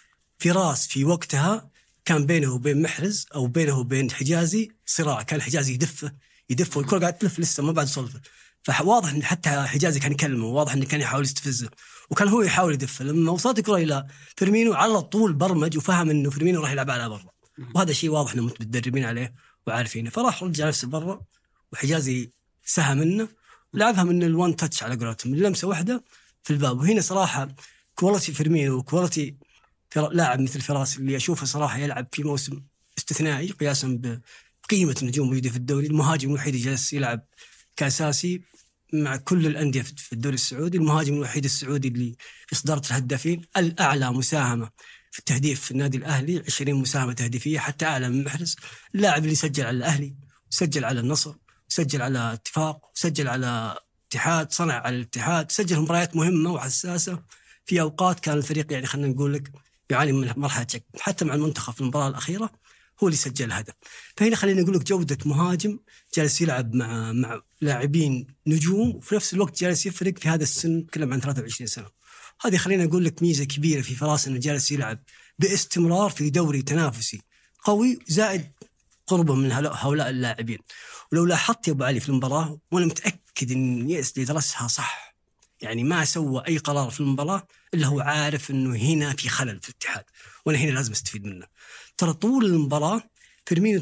فراس في وقتها كان بينه وبين محرز أو بينه وبين حجازي صراع، كان حجازي يدفه والكرة قاعدة تلف لسه ما بعد صلفه، فواضح إن حتى حجازي كان يكلمه، واضح إنه كان يحاول يستفزه وكان هو يحاول يدفه. لما وصلت الكرة إلى فيرمينيو على طول برمج وفهم إنه فيرمينيو راح يلعب على برا، وهذا شيء واضح إنه متدربين عليه وعارفينه، فراح رجع نفسه برا وحجازي سهم منه ولعبها من الوان تاتش على قولتهم، من لمسة واحدة في الباب. وهنا صراحة كواليتي فيرمينيو وكواليتي لاعب مثل فراس اللي أشوفه صراحة يلعب في موسم استثنائي قياسا بقيمة النجوم موجودة في الدوري. المهاجم الوحيد جالس يلعب كأساسي مع كل الأندية في الدوري السعودي، المهاجم الوحيد السعودي اللي في صدارة الهدافين، الأعلى مساهمة في التهديف في النادي الأهلي 20 مساهمة تهديفية حتى أعلى من محرز، اللاعب اللي سجل على الأهلي وسجل على النصر وسجل على اتفاق وسجل على اتحاد، صنع على الاتحاد، سجل مباريات مهمة وحساسة في أوقات كان الفريق يعني خلينا نقول لك يعاني من مرحلة شك، حتى مع المنتخب في المباراة الأخيرة هو اللي سجل هدف. فهنا خلينا نقول لك جودة مهاجم جالس يلعب مع لاعبين نجوم وفي نفس الوقت جالس يفرق في هذا السن، كلام عن 23 سنة. هذه خلينا نقول لك ميزة كبيرة في فراس إنه جالس يلعب باستمرار في دوري تنافسي قوي، زائد قربه من هؤلاء اللاعبين. ولو لاحظت يا أبو علي في المباراة، وأنا متأكد إن ياسلي درسها صح، يعني ما سوى أي قرار في المباراة إلا هو عارف إنه هنا في خلل في الاتحاد وأنا هنا لازم استفيد منه. ترى طول المباراة فيرمينيو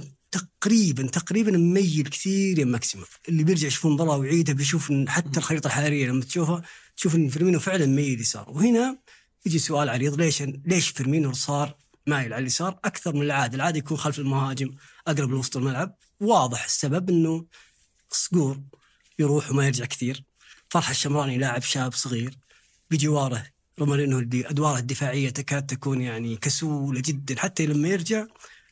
تقريبا مميل كثير يا ماكسيموف، اللي بيرجع يشوف المباراة ويعيدها بيشوف إن حتى الخريطة الحرارية لما تشوفها تشوف إن فيرمينيو فعلا مميل يسار. وهنا يجي سؤال عريض، ليش فيرمينيو صار مايل على اليسار أكثر من العادة يكون خلف المهاجم أقرب لوسط الملعب؟ واضح السبب إنه صقور يروح وما يرجع كثير، فرح الشمراني لاعب شاب صغير بجواره رومارينو اللي أدواره الدفاعية تكاد تكون يعني كسولة جدا، حتى لما يرجع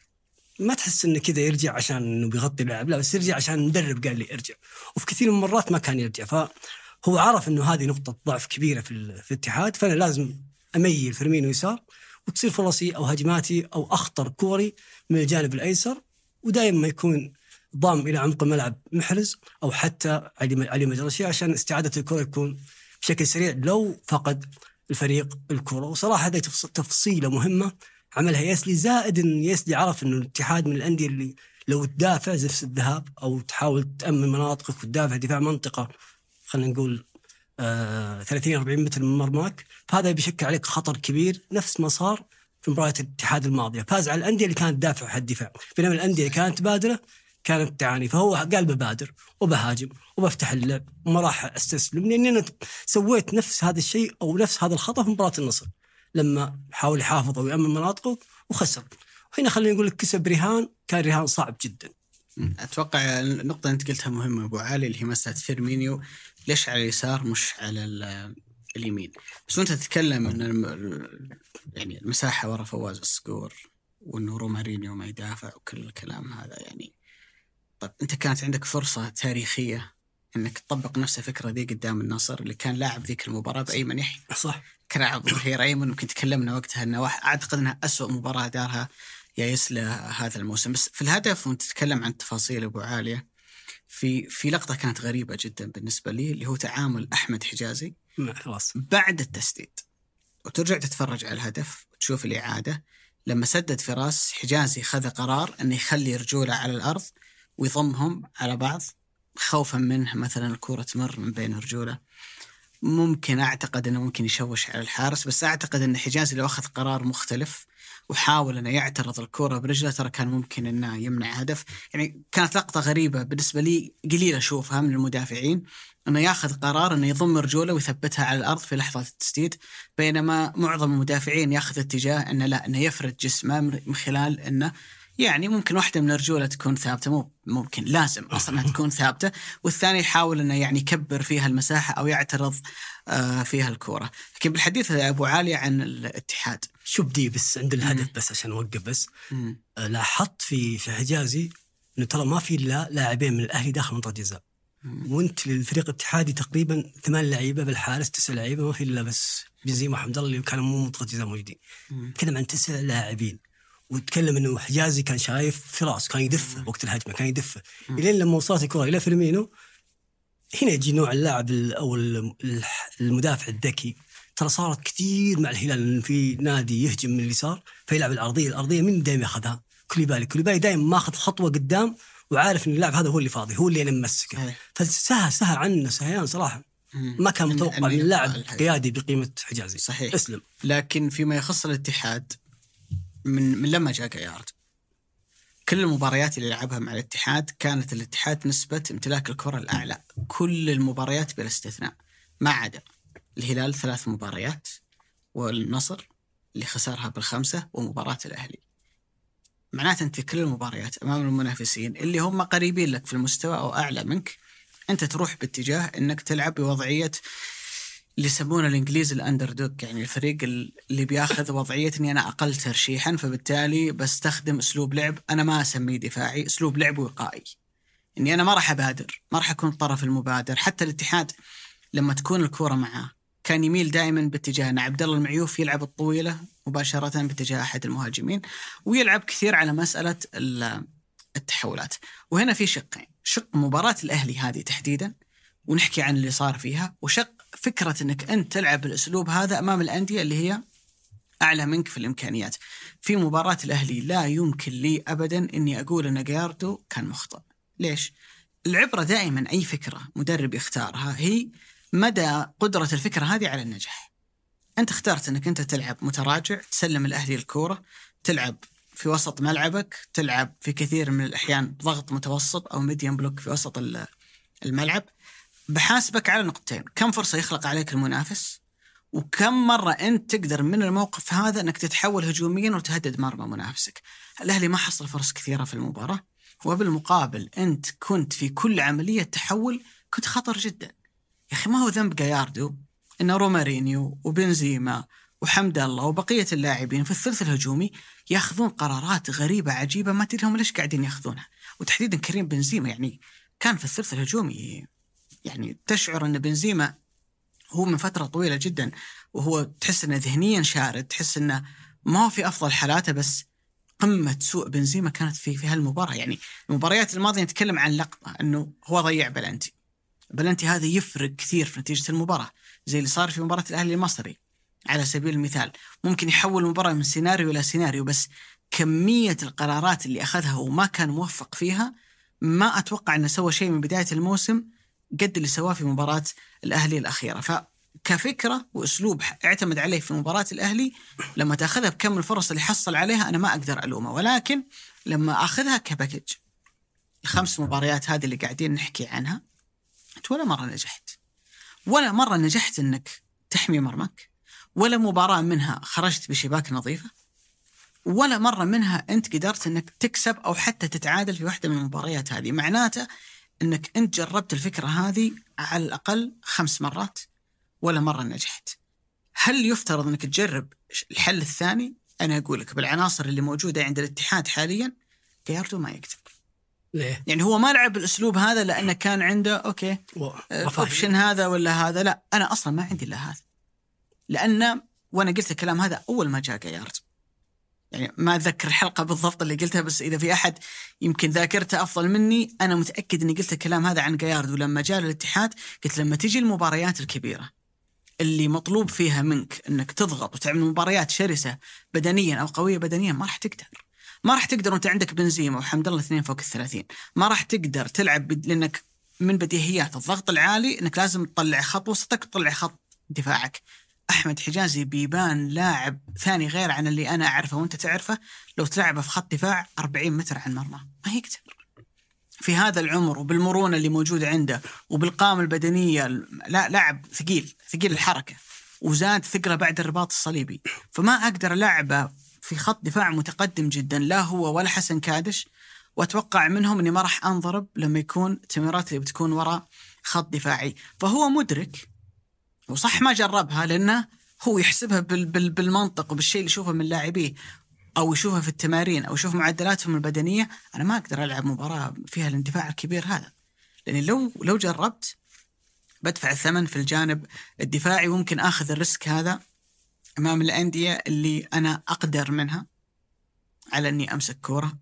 ما تحس إنه كذا يرجع عشان إنه بيغطي اللاعب، لا بس يرجع عشان المدرب قال لي ارجع، وفي كثير من المرات ما كان يرجع. فهو عرف إنه هذه نقطة ضعف كبيرة في الاتحاد، فأنا لازم أميل فيرمينيو يسار وتصير فرصي أو هجماتي أو أخطر كوري من الجانب الأيسر، ودائما ما يكون ضام إلى عمق الملعب محرز أو حتى علي مجرشي عشان استعادة الكرة يكون بشكل سريع لو فقد الفريق الكرة. وصراحة هذه تفصيلة مهمة عملها ياسلي، زائد إن ياسلي عرف إنه الاتحاد من الأندية اللي لو تدافع زفس الذهاب أو تحاول تأمن مناطقك وتدافع دفاع منطقة خلينا نقول 30-40 متر من مرماك، فهذا بيشكل عليك خطر كبير، نفس ما صار في مباراة الاتحاد الماضية، فاز على الأندية اللي كانت دافع حد دفاع، بينما الأندية اللي كانت بادرة كانت تعاني. فهو قال ببادر وبهاجم وبفتح اللعب وما راح استسلم، لأني أنا سويت نفس هذا الشيء أو نفس هذا الخطأ في مباراة النصر لما حاول يحافظ ويأمن مناطقه وخسر. هنا خلينا نقول لك كسب رهان، كان رهان صعب جدا. أتوقع النقطة أنت قلتها مهمة أبو علي، اللي هي مسألة فيرمينيو ليش على اليسار مش على اليمين. بس وأنت تتكلم أن يعني المساحة وراء فواز الصقور وأنه رومارينيو ما يدافع وكل الكلام هذا، يعني طب أنت كانت عندك فرصة تاريخية أنك تطبق نفس الفكرة ذي قدام النصر اللي كان لاعب ذيك المباراة بأيمن يحيى. صح، كان لاعب ظهير أيمن، وكنت تكلمنا وقتها أنه أعتقد أنها أسوأ مباراة دارها يايس هذا الموسم. بس في الهدف وأنت تتكلم عن تفاصيل أبو عالية، في لقطة كانت غريبة جدا بالنسبة لي، اللي هو تعامل أحمد حجازي خلاص بعد التسديد. وترجع تتفرج على الهدف وتشوف الإعادة. لما سدد فراس، حجازي خذ قرار أنه يخلي رجوله على الأرض ويضمهم على بعض خوفا منه مثلا الكرة تمر من بين رجوله. ممكن أعتقد أنه ممكن يشوش على الحارس، بس أعتقد أن حجازي لو أخذ قرار مختلف وحاول أنه يعترض الكرة برجله ترى كان ممكن أنه يمنع هدف. يعني كانت لقطة غريبة بالنسبة لي، قليل أشوفها من المدافعين، أنه يأخذ قرار أنه يضم رجوله ويثبتها على الأرض في لحظة التسديد، بينما معظم المدافعين يأخذ اتجاه أنه لا، أنه يفرد جسمه من خلال أنه يعني ممكن واحدة من الرجولة تكون ثابتة، ممكن لازم أصلا تكون ثابتة، والثاني يحاول أنه يعني يكبر فيها المساحة أو يعترض فيها الكرة. لكن بالحديث أبو عالية عن الاتحاد، شو بدي بس عند الهدف بس عشان أوقف بس. لاحظت في حجازي إنه ترى ما في إلا لاعبين من الأهلي داخل منطقة جزاء، وانت للفريق الاتحادي تقريبا 8 لعيبة بالحارس، 9 لعيبة، ما في إلا بس بنزيما وحمد الله اللي كانوا مو منطقة جزاء موجودين. تكلم عن 9 لاعبين، وتكلم انه حجازي كان شايف فراس، كان يدفه وقت الهجمه، كان يدفه الين لما وصلت الكره الى فيرمينو. هنا يجي نوع اللاعب او المدافع الذكي. ترى صارت كثير مع الهلال في نادي يهجم من اليسار فيلعب الارضيه من دائما ياخذها. كوليبالي دائما ماخذ خطوه قدام وعارف ان اللاعب هذا هو اللي فاضي، هو اللي انا ممسكه. فسهى عنه سهيان صراحه، ما كان متوقع من اللاعب قيادي بقيمه حجازي. صحيح. اسلم. لكن فيما يخص الاتحاد، من لما جاء جايارد كل المباريات اللي لعبها مع الاتحاد كانت الاتحاد نسبة امتلاك الكرة الأعلى، كل المباريات بلا استثناء، ما عدا الهلال 3 مباريات، والنصر اللي خسرها بال5، ومباراة الأهلي. معناته أنت في كل المباريات أمام المنافسين اللي هم قريبين لك في المستوى أو أعلى منك، أنت تروح باتجاه أنك تلعب بوضعية اللي يسمونه الإنجليز الأندردوك، يعني الفريق اللي بياخذ وضعية أني أنا أقل ترشيحا، فبالتالي بستخدم أسلوب لعب أنا ما أسميه دفاعي، أسلوب لعب وقائي، أني أنا ما راح أبادر، ما راح أكون الطرف المبادر. حتى الاتحاد لما تكون الكرة معه كان يميل دائما باتجاه أن عبد الله المعيوف يلعب الطويلة مباشرة باتجاه أحد المهاجمين، ويلعب كثير على مسألة التحولات. وهنا في شقين، شق مباراة الأهلي هذه تحديدا ونحكي عن اللي صار فيها، وشق فكرة أنك أنت تلعب بالأسلوب هذا أمام الأندية اللي هي أعلى منك في الإمكانيات. في مباراة الأهلي لا يمكن لي أبدا أني أقول أن جاياردو كان مخطئ. ليش؟ العبرة دائما أي فكرة مدرب يختارها هي مدى قدرة الفكرة هذه على النجاح. أنت اخترت أنك أنت تلعب متراجع، تسلم الأهلي الكورة، تلعب في وسط ملعبك، تلعب في كثير من الأحيان ضغط متوسط أو ميديم بلوك في وسط الملعب. بحاسبك على نقطتين، كم فرصة يخلق عليك المنافس، وكم مرة أنت تقدر من الموقف هذا أنك تتحول هجوميا وتهدد مرمى منافسك. الأهلي ما حصل فرص كثيرة في المباراة، وبالمقابل أنت كنت في كل عملية تحول كنت خطر جدا. يا أخي ما هو ذنب جاياردو إن رومارينيو وبنزيما وحمد الله وبقية اللاعبين في الثلث الهجومي يأخذون قرارات غريبة عجيبة ما تدري هم ليش قاعدين يأخذونها، وتحديدا كريم بنزيما يعني كان في الثلث الهجومي، يعني تشعر أن بنزيما هو من فترة طويلة جدا وهو تحس أنه ذهنيا شارد، تحس أنه ما هو في أفضل حالاته، بس قمة سوء بنزيما كانت في هالمباراة. يعني المباريات الماضية نتكلم عن لقطة أنه هو ضيع بلنتي هذا يفرق كثير في نتيجة المباراة، زي اللي صار في مباراة الأهلي المصري على سبيل المثال، ممكن يحول المباراة من سيناريو إلى سيناريو، بس كمية القرارات اللي أخذها وما كان موفق فيها ما أتوقع أنه سوى شيء من بداية الموسم قد اللي سواه في مباراة الأهلي الأخيرة. فكفكرة وأسلوب اعتمد عليه في مباراة الأهلي، لما تأخذها بكم الفرص اللي حصل عليها أنا ما أقدر ألومه، ولكن لما أخذها كباكج ال5 مباريات هذه اللي قاعدين نحكي عنها، أنت ولا مرة نجحت أنك تحمي مرمك، ولا مباراة منها خرجت بشباك نظيفة، ولا مرة منها أنت قدرت أنك تكسب أو حتى تتعادل في واحدة من المباريات هذه. معناته أنك أنت جربت الفكرة هذه على الأقل 5 مرات ولا مرة نجحت. هل يفترض أنك تجرب الحل الثاني؟ أنا أقول لك بالعناصر اللي موجودة عند الاتحاد حاليا جاياردو ما يقدر. ليه؟ يعني هو ما لعب الأسلوب هذا لأنه كان عنده أوكي أوبشن هذا ولا هذا، لا أنا أصلا ما عندي إلا هذا، لأن وأنا قلت الكلام هذا أول ما جاء جاياردو، يعني ما أتذكر الحلقة بالضبط اللي قلتها، بس إذا في أحد يمكن ذاكرته أفضل مني أنا متأكد أني قلت الكلام هذا عن جاياردو لما جاء للاتحاد. قلت لما تيجي المباريات الكبيرة اللي مطلوب فيها منك أنك تضغط وتعمل مباريات شرسة بدنيا أو قوية بدنيا، ما راح تقدر. ما راح تقدر وأنت عندك بنزيما وحمد الله 2 فوق 30. ما راح تقدر تلعب لأنك من بديهيات الضغط العالي أنك لازم تطلع خط وسطك وتطلع خط دفاعك. أحمد حجازي بيبان لاعب ثاني غير عن اللي أنا أعرفه وأنت تعرفه لو تلعبه في خط دفاع 40 متر عن مرمى، ما يقدر في هذا العمر وبالمرونة اللي موجودة عنده وبالقامة البدنية. لا، لاعب ثقيل الحركة، وزاد ثقله بعد الرباط الصليبي. فما أقدر لعبه في خط دفاع متقدم جدا، لا هو ولا حسن كادش، وأتوقع منهم أني ما راح أنضرب لما يكون تمريرات اللي بتكون وراء خط دفاعي. فهو مدرك، وصح ما جربها لأنه هو يحسبها بالمنطق وبالشيء اللي يشوفه من لاعبيه أو يشوفها في التمارين أو يشوف معدلاتهم البدنية. أنا ما أقدر ألعب مباراة فيها الاندفاع الكبير هذا، لأن لو جربت بدفع الثمن في الجانب الدفاعي، وممكن أخذ الريسك هذا أمام الأندية اللي أنا أقدر منها على أني أمسك كورة،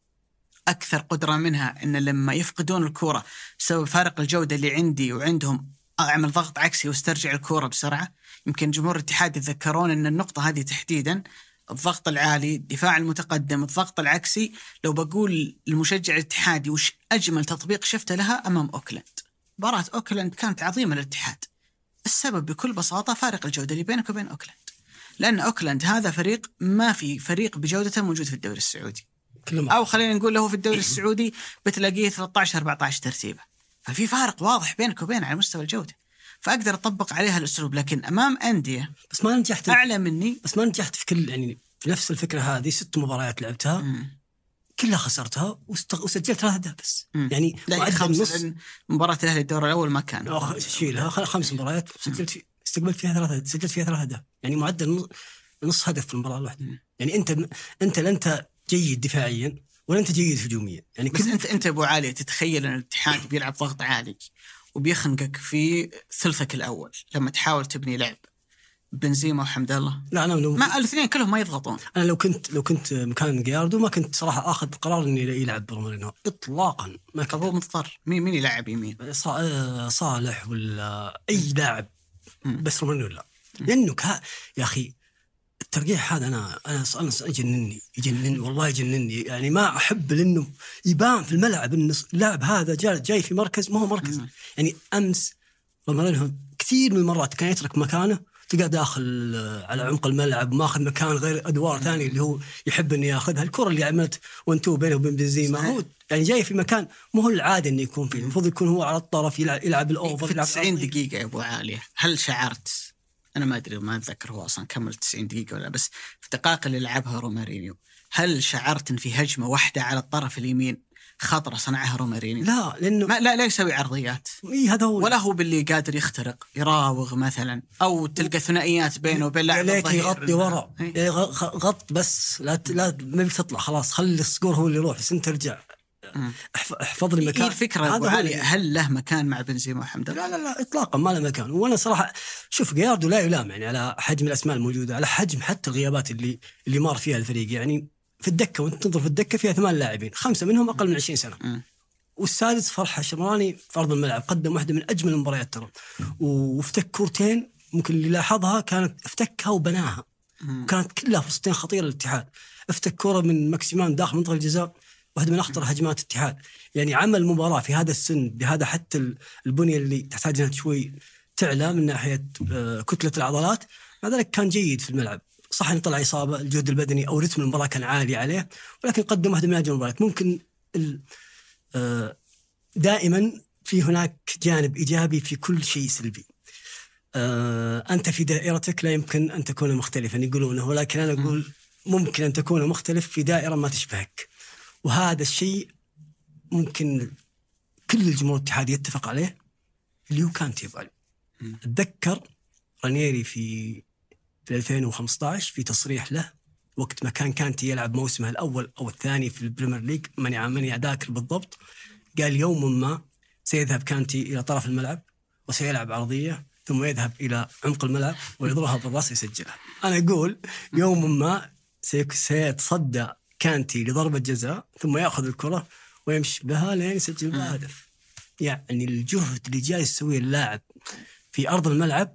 أكثر قدرة منها أن لما يفقدون الكورة بسبب فارق الجودة اللي عندي وعندهم أعمل ضغط عكسي واسترجع الكورة بسرعة. يمكن جمهور الاتحاد يتذكرون أن النقطة هذه تحديدا، الضغط العالي، الدفاع المتقدم، الضغط العكسي، لو بقول المشجع الاتحادي وش أجمل تطبيق شفته لها أمام أوكلاند. مباراة أوكلاند كانت عظيمة للاتحاد. السبب بكل بساطة فارق الجودة اللي بينك وبين أوكلاند، لأن أوكلاند هذا فريق ما في فريق بجودته موجود في الدوري السعودي، أو خلينا نقول له في الدوري السعودي بتلاقيه 13-14 ترتيبه. ففي فارق واضح بينك وبينه على مستوى الجودة، فأقدر أطبق عليها الأسلوب. لكن أمام أندية بس ما نجحت أعلى مني، بس ما نجحت في كل، يعني في نفس الفكرة هذه 6 مباريات لعبتها كلها خسرتها وسجلت 3 أهداف بس. يعني معدل نص مباراة الأهلي الدور الأول ما كان شيلها 5 مباريات استقبلت فيها 3، سجلت فيها 3 أهداف، يعني معدل نص هدف في المباراة الواحدة. يعني أنت لا أنت جيد دفاعيا ولا أنت جيد هجوميا. يعني بس أنت أبو علي تتخيل أن الاتحاد بيلعب ضغط عالي وبيخنقك في ثلثك الأول لما تحاول تبني لعب بنزيما وحمد الله؟ لا، أنا ما الاثنين كلهم ما يضغطون. أنا لو كنت مكان جياردو ما كنت صراحة أخذ قرار إني يلعب برومارينو إطلاقا. ما كان هو مضطر. مين يلعب يمين؟ صالح ولا أي لاعب، بس رومارينو لا. لأنه يا أخي الترقيع هذا أنا يجنني والله يجنني. يعني ما أحب لأنه يبان في الملعب إن اللاعب هذا جاي في مركز ما هو مركز. يعني أمس رومارينو كثير من المرات كان يترك مكانه، تلقى داخل على عمق الملعب وماخذ مكان غير أدوار ثانية اللي هو يحب إنه ياخذها. الكرة اللي عملت وانتو بينه وبين بنزيما، هو يعني جاي في مكان مو هو العادة إنه يكون فيه. المفروض يكون هو على الطرف يلعب الأوفر في 90 دقيقة يا أبو عالية. هل شعرت، أنا ما أدري ما أتذكر هو أصلا كمل 90 دقيقة ولا، بس في الدقائق اللي لعبها رومارينيو هل شعرت إن في هجمة واحدة على الطرف اليمين خطرة صنعها رومارينيو؟ لا، لأنه لا يسوي عرضيات. هذا هو، ولا هو باللي قادر يخترق يراوغ مثلا، أو تلقى ثنائيات بينه وبين لاعب الظهير يغطي ورا غط بس لا ما بتطلع خلاص، خلي السكور هو اللي يروح، بس انت ترجع احفظ لي مكان. الفكرة أبو علي هل له مكان مع بنزيما وحمد الله؟ لا إطلاقا ما له مكان. وأنا صراحة شوف جياردو لا يلام يعني على حجم الأسماء الموجودة، على حجم حتى الغيابات اللي مار فيها الفريق. يعني في الدكة وانت تنظر في الدكة فيها 8 لاعبين، 5 منهم أقل من 20 سنة. والسادس فرحة شمراني في أرض الملعب قدم واحدة من أجمل المباريات ترى، وافتك كورتين ممكن اللي لاحظها كانت افتكها وبناها، وكانت كلها فرصتين خطيرة للاتحاد. افتك كورة من ماكسيمان داخل منطقة الجزاء، واحدة من أخطر هجمات الاتحاد. يعني عمل مباراة في هذا السن بهذا حتى البنية اللي تحتاج أنها شوي تعلى من ناحية كتلة العضلات، مع ذلك كان جيد في الملعب. صح أن طلع إصابة، الجهد البدني أو رتم المباراة كان عالي عليه، ولكن قدم واحدة من أجمل المباريات. ممكن دائما في هناك جانب إيجابي في كل شيء سلبي. أنت في دائرتك لا يمكن أن تكون مختلفا يقولونه، ولكن أنا أقول ممكن أن تكون مختلف في دائرة ما تشبهك، وهذا الشيء ممكن كل الجمهور الاتحادي يتفق عليه، اللي هو كانتي يبغى. أتذكر رانييري في 2015 في تصريح له وقت ما كانتي يلعب موسمه الأول أو الثاني في البريمير ليج، ماني أذاكر بالضبط، قال يوم ما سيذهب كانتي إلى طرف الملعب وسيلعب عرضية ثم يذهب إلى عمق الملعب ويضربها بالرأس يسجلها. أنا أقول يوم ما سيتصدى كانتي لضربة جزاء ثم يأخذ الكرة ويمشي بها لين يسجل بها هدف. يعني الجهد اللي جاي يسويه اللاعب في أرض الملعب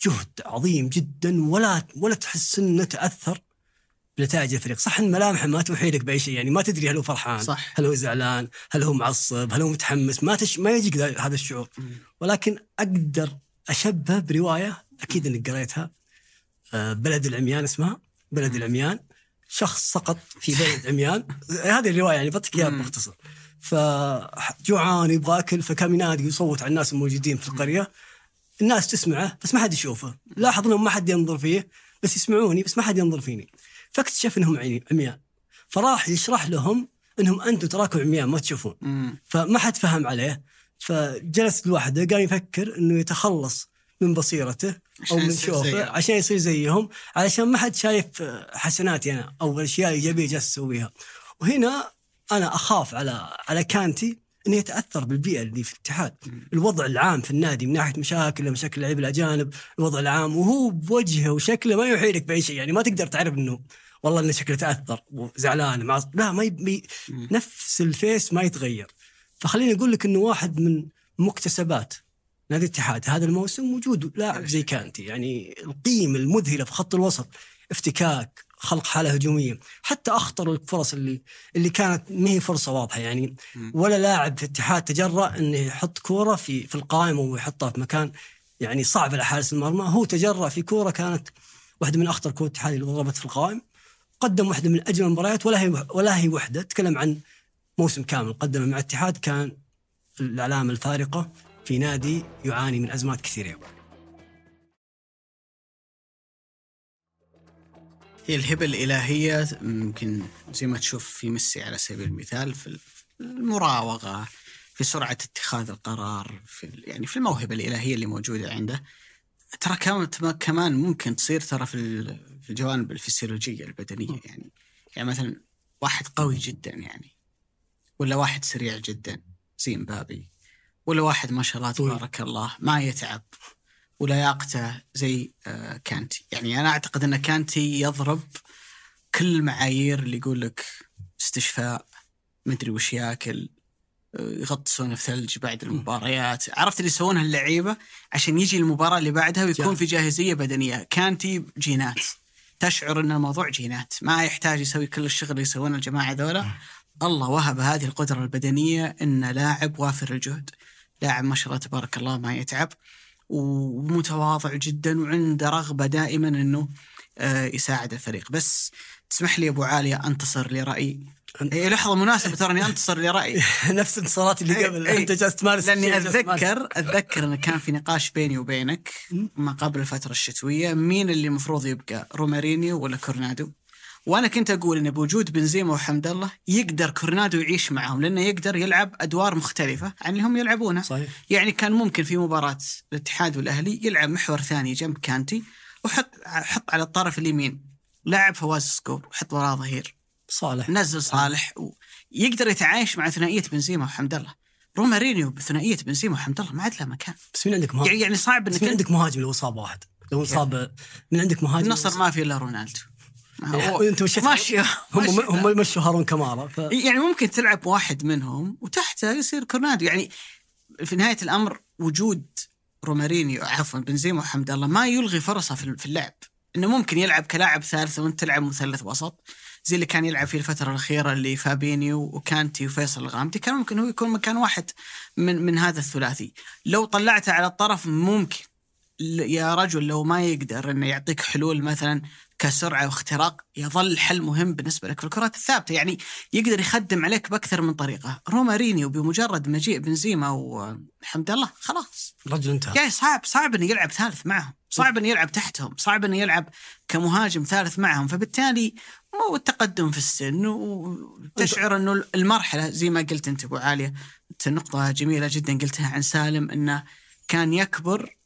جهد عظيم جدا ولا تحس انه تاثر بنتائج الفريق. صح ان ملامحه ما توحي لك باي شيء، يعني ما تدري هل هو فرحان، صح. هل هو زعلان، هل هو معصب، هل هو متحمس، ما يجيك هذا الشعور. ولكن اقدر اشبه بروايه اكيد انك قريتها، بلد العميان، اسمها بلد العميان. شخص سقط في بلد عميان، هذه الروايه يعني بعطيك اياها باختصار. فجوعان يبغى اكل، فكان ينادي ويصوت على الناس الموجودين في القريه. الناس تسمعه بس ما حد يشوفه، لاحظ انهم ما حد ينظر فيه، بس يسمعوني بس ما حد ينظر فيني. فاكتشف انهم عميان، فراح يشرح لهم انهم انتم تراكم عميان ما تشوفون. فما حد فهم عليه، فجلس لوحده قام يفكر انه يتخلص من بصيرته او من شوفه عشان يصير زيهم، علشان ما حد شايف حسناتي انا او الاشياء الايجابيه جالس اسويها. وهنا انا اخاف على كانتي انه يتاثر بالبيئه اللي في الاتحاد، الوضع العام في النادي من ناحيه مشاكل اللعيبه الاجانب، الوضع العام، وهو بوجهه وشكله ما يوحي لك باي شيء. يعني ما تقدر تعرف انه والله انه شكله تاثر وزعلان لا، ما نفس الفيس ما يتغير. فخليني اقول لك انه واحد من مكتسبات نادي الاتحاد هذا الموسم وجود لاعب زي كانتي. يعني القيمه المذهله في خط الوسط، افتكاك، خلق حاله هجوميه، حتى اخطر الفرص اللي كانت ما هي فرصه واضحه. يعني ولا لاعب في الاتحاد تجرأ انه يحط كوره في القائم ويحطها في مكان يعني صعب على حارس المرمى. هو تجرأ في كوره كانت واحده من اخطر كور الاتحاد اللي ضربت في القائم، قدم واحده من اجمل المباريات، ولا هي وحده. تكلم عن موسم كامل قدمه مع الاتحاد، كان العلامه الفارقه في نادي يعاني من أزمات كثيرة. هي الهبة الإلهية، ممكن زي ما تشوف في ميسي على سبيل المثال، في المراوغة، في سرعة اتخاذ القرار، في الموهبة الإلهية اللي موجودة عنده. ترى كمان ممكن تصير ترى في الجوانب الفسيولوجية البدنية. يعني مثلا واحد قوي جدا ولا واحد سريع جدا زي مبابي، ولا واحد ما شاء الله تبارك الله ما يتعب ولياقته زي كانتي. يعني أنا أعتقد أن كانتي يضرب كل معايير اللي يقول لك استشفاء، مدري وش ياكل، يغطسونه في ثلج بعد المباريات، عرفت اللي يسوونها اللعيبة عشان يجي المباراة اللي بعدها ويكون في جاهزية بدنية. كانتي جينات، تشعر أن الموضوع جينات، ما يحتاج يسوي كل الشغل اللي يسوونه الجماعة ذولا. الله وهب هذه القدرة البدنية، إن لاعب وافر الجهد، لاعب ما شاء الله تبارك الله ما يتعب، ومتواضع جدا، وعنده رغبة دائما أنه يساعد الفريق. بس تسمح لي أبو عالية أنتصر لرأيي. لحظة مناسبة ترى أني أنتصر لرأيي. نفس انتصارات اللي قبل أنت جالس تمارس. لأني أتذكر أن كان في نقاش بيني وبينك ما قبل الفترة الشتوية، مين اللي مفروض يبقى، رومارينيو ولا كورنادو؟ وأنا كنت أقول إن بوجود بنزيما وحمد الله يقدر كورنادو يعيش معهم، لأنه يقدر يلعب أدوار مختلفة عن اللي هم يلعبونها. صحيح. يعني كان ممكن في مباراة الاتحاد والأهلي يلعب محور ثاني جنب كانتي، وحط على الطرف اليمين لاعب فواز سكور، وحط وراه ظهير صالح، نزل صالح، ويقدر يتعايش مع ثنائية بنزيما وحمد الله. رومارينيو بثنائية بنزيما وحمد الله ما عاد له مكان. بس مين عندك مهاجم؟ يعني صعب إنك عندك مهاجم لو صاب واحد، لو صاب من عندك مهاجم. النصر ما في إلا رونالدو. انت هم مشوا هارون كمارا يعني ممكن تلعب واحد منهم وتحته يصير كورنادو. يعني في نهاية الأمر وجود رومارينيو بنزيما وحمد الله ما يلغي فرصة في اللعب، إنه ممكن يلعب كلاعب ثالث وأنت تلعب مثلث وسط زي اللي كان يلعب في الفترة الأخيرة اللي فابينيو وكانتي وفيصل الغامدي. كان ممكن هو يكون مكان واحد من هذا الثلاثي. لو طلعته على الطرف ممكن يا رجل لو ما يقدر إنه يعطيك حلول مثلا كسرعة واختراق، يظل حل مهم بالنسبة لك في الكرات الثابتة. يعني يقدر يخدم عليك بأكثر من طريقة. رومارينيو بمجرد مجيء بنزيما وحمد الله خلاص رجل انتهى. يعني صعب إنه يلعب ثالث معهم، صعب إنه يلعب تحتهم، صعب إنه يلعب كمهاجم ثالث معهم. فبالتالي والتقدم في السن، وتشعر إنه المرحلة زي ما قلت أنت أبو عالية، نقطة جميلة جدا قلتها عن سالم، إنه كان يكبر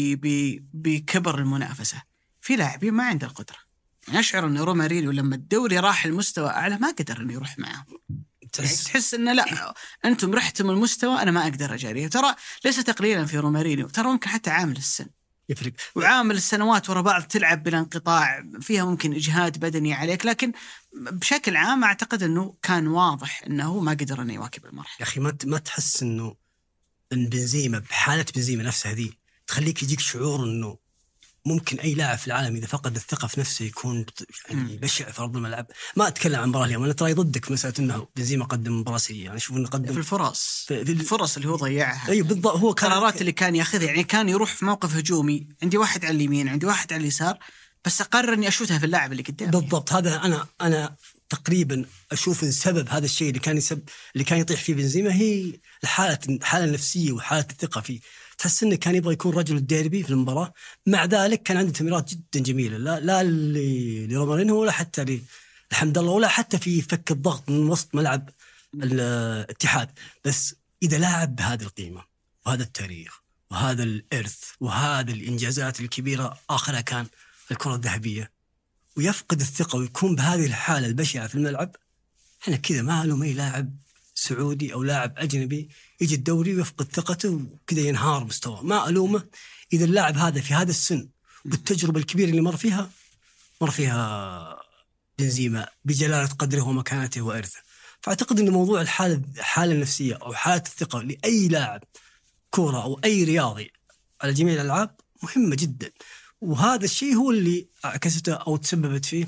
بكبر المنافسة. في لاعبين ما عنده القدرة. يعني أشعر أن رومارينيو لما الدوري راح المستوى أعلى ما قدر أن يروح معه. يعني تحس أنه لا، أنتم رحتم المستوى، أنا ما أقدر أجاريه. ترى ليس تقليلا في رومارينيو، ترى ممكن حتى عامل السن يفرق، وعامل السنوات ورا بعض تلعب بلا انقطاع، فيها ممكن إجهاد بدني عليك، لكن بشكل عام أعتقد أنه كان واضح أنه ما قدر أن يواكب المرحلة. يا أخي ما تحس أنه بنزيما بحالة بنزيما نفسها هذه تخليك يجيك شعور أنه ممكن أي لاعب في العالم إذا فقد الثقة في نفسه يكون يعني بشع في أرض الملعب. ما أتكلم عن مباراة اليوم، أنا ترى ضدك مسألة أنه بنزيما قدم مباراة سيئة. أنا أشوف أنه قدم في الفرص الفرص اللي هو ضيعها. أي بالضبط، هو قرارات اللي كان ياخذها، يعني كان يروح في موقف هجومي، عندي واحد على اليمين عندي واحد على اليسار، بس أقرر إني أشوتها في اللاعب اللي قدامي. بالضبط، هذا أنا تقريبا أشوف إن سبب هذا الشيء اللي كان يطيح فيه بنزيما هي الحالة النفسية وحالة الثقة فيه. تحس إنه كان يبغى يكون رجل الديربي في المباراة، مع ذلك كان عنده تمريرات جدا جميلة، لا لرومارينو ولا حتى لحمد الله ولا حتى في فك الضغط من وسط ملعب الاتحاد. بس إذا لاعب بهذه القيمة وهذا التاريخ وهذا الإرث وهذا الإنجازات الكبيرة، آخرها كان الكرة الذهبية، ويفقد الثقة ويكون بهذه الحالة البشعة في الملعب، احنا كذا ما ألوم أي لاعب سعودي أو لاعب أجنبي يجي الدوري ويفقد ثقته وكذا ينهار مستواه. ما ألومه إذا اللاعب هذا في هذا السن بالتجربة الكبيرة اللي مر فيها بنزيما بجلالة قدره ومكانته وإرثه. فأعتقد أن موضوع الحالة النفسية أو حالة الثقة لأي لاعب كورة أو أي رياضي على جميع الألعاب مهمة جدا، وهذا الشيء هو اللي عكسته أو تسببت فيه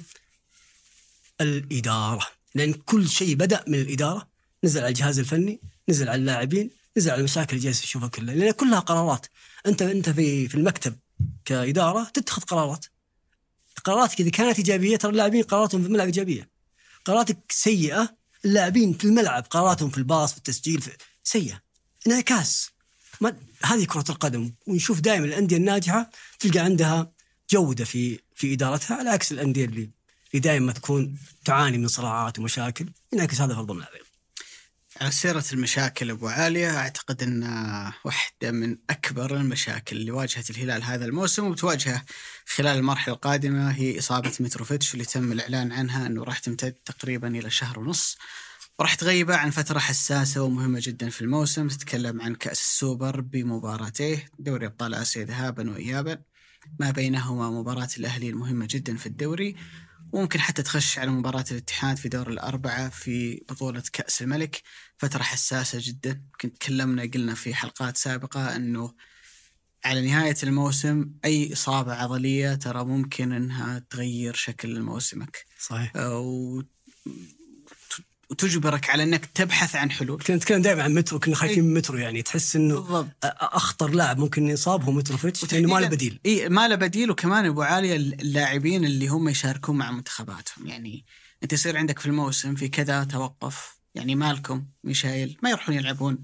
الإدارة، لأن كل شيء بدأ من الإدارة، نزل على الجهاز الفني، نزل على اللاعبين، نزل على المشاكل اللي جالس تشوفها كلها، لأن كلها قرارات. أنت في المكتب كإدارة تتخذ قراراتك إذا كانت إيجابية، ترى اللاعبين قراراتهم في الملعب إيجابية. قراراتك سيئة، اللاعبين في الملعب قراراتهم في الباص في التسجيل سيئة. انعكاس، هذه كرة القدم. ونشوف دائما الأندية الناجحة تلقى عندها جودة في إدارتها، على عكس الأندية اللي دائما تكون تعاني من صراعات ومشاكل. ينعكس هذا في أرض الملعب. على سيرة المشاكل أبو عالية، أعتقد أن واحدة من أكبر المشاكل اللي واجهت الهلال هذا الموسم وبتواجهه خلال المرحلة القادمة هي إصابة متروفيتش، اللي تم الإعلان عنها أنه راح تمتد تقريبا إلى 1.5 شهر، وراح تغيبه عن فترة حساسة ومهمة جدا في الموسم. تتكلم عن كأس السوبر بمباراتيه، دوري أبطال آسيا ذهابا وإيابا، ما بينهما مباراة الأهلي المهمة جدا في الدوري، وممكن حتى تخش على مباراة الاتحاد في دور الأربعة في بطولة كأس الملك. فترة حساسة جدا. كنت تكلمنا قلنا في حلقات سابقة أنه على نهاية الموسم أي إصابة عضلية ترى ممكن أنها تغير شكل موسمك. صحيح. وتجبرك على أنك تبحث عن حلول. كنا نتكلم دائما عن مترو، كنا خايفين من مترو، يعني تحس أنه بالضبط. أخطر لاعب ممكن يصاب هو متروفيتش، لأنه ما له بديل. ما له بديل. وكمان أبو عالية اللاعبين اللي هم يشاركون مع منتخباتهم، يعني أنت يصير عندك في الموسم في كذا توقف، يعني مالكم ميشايل ما يروحون يلعبون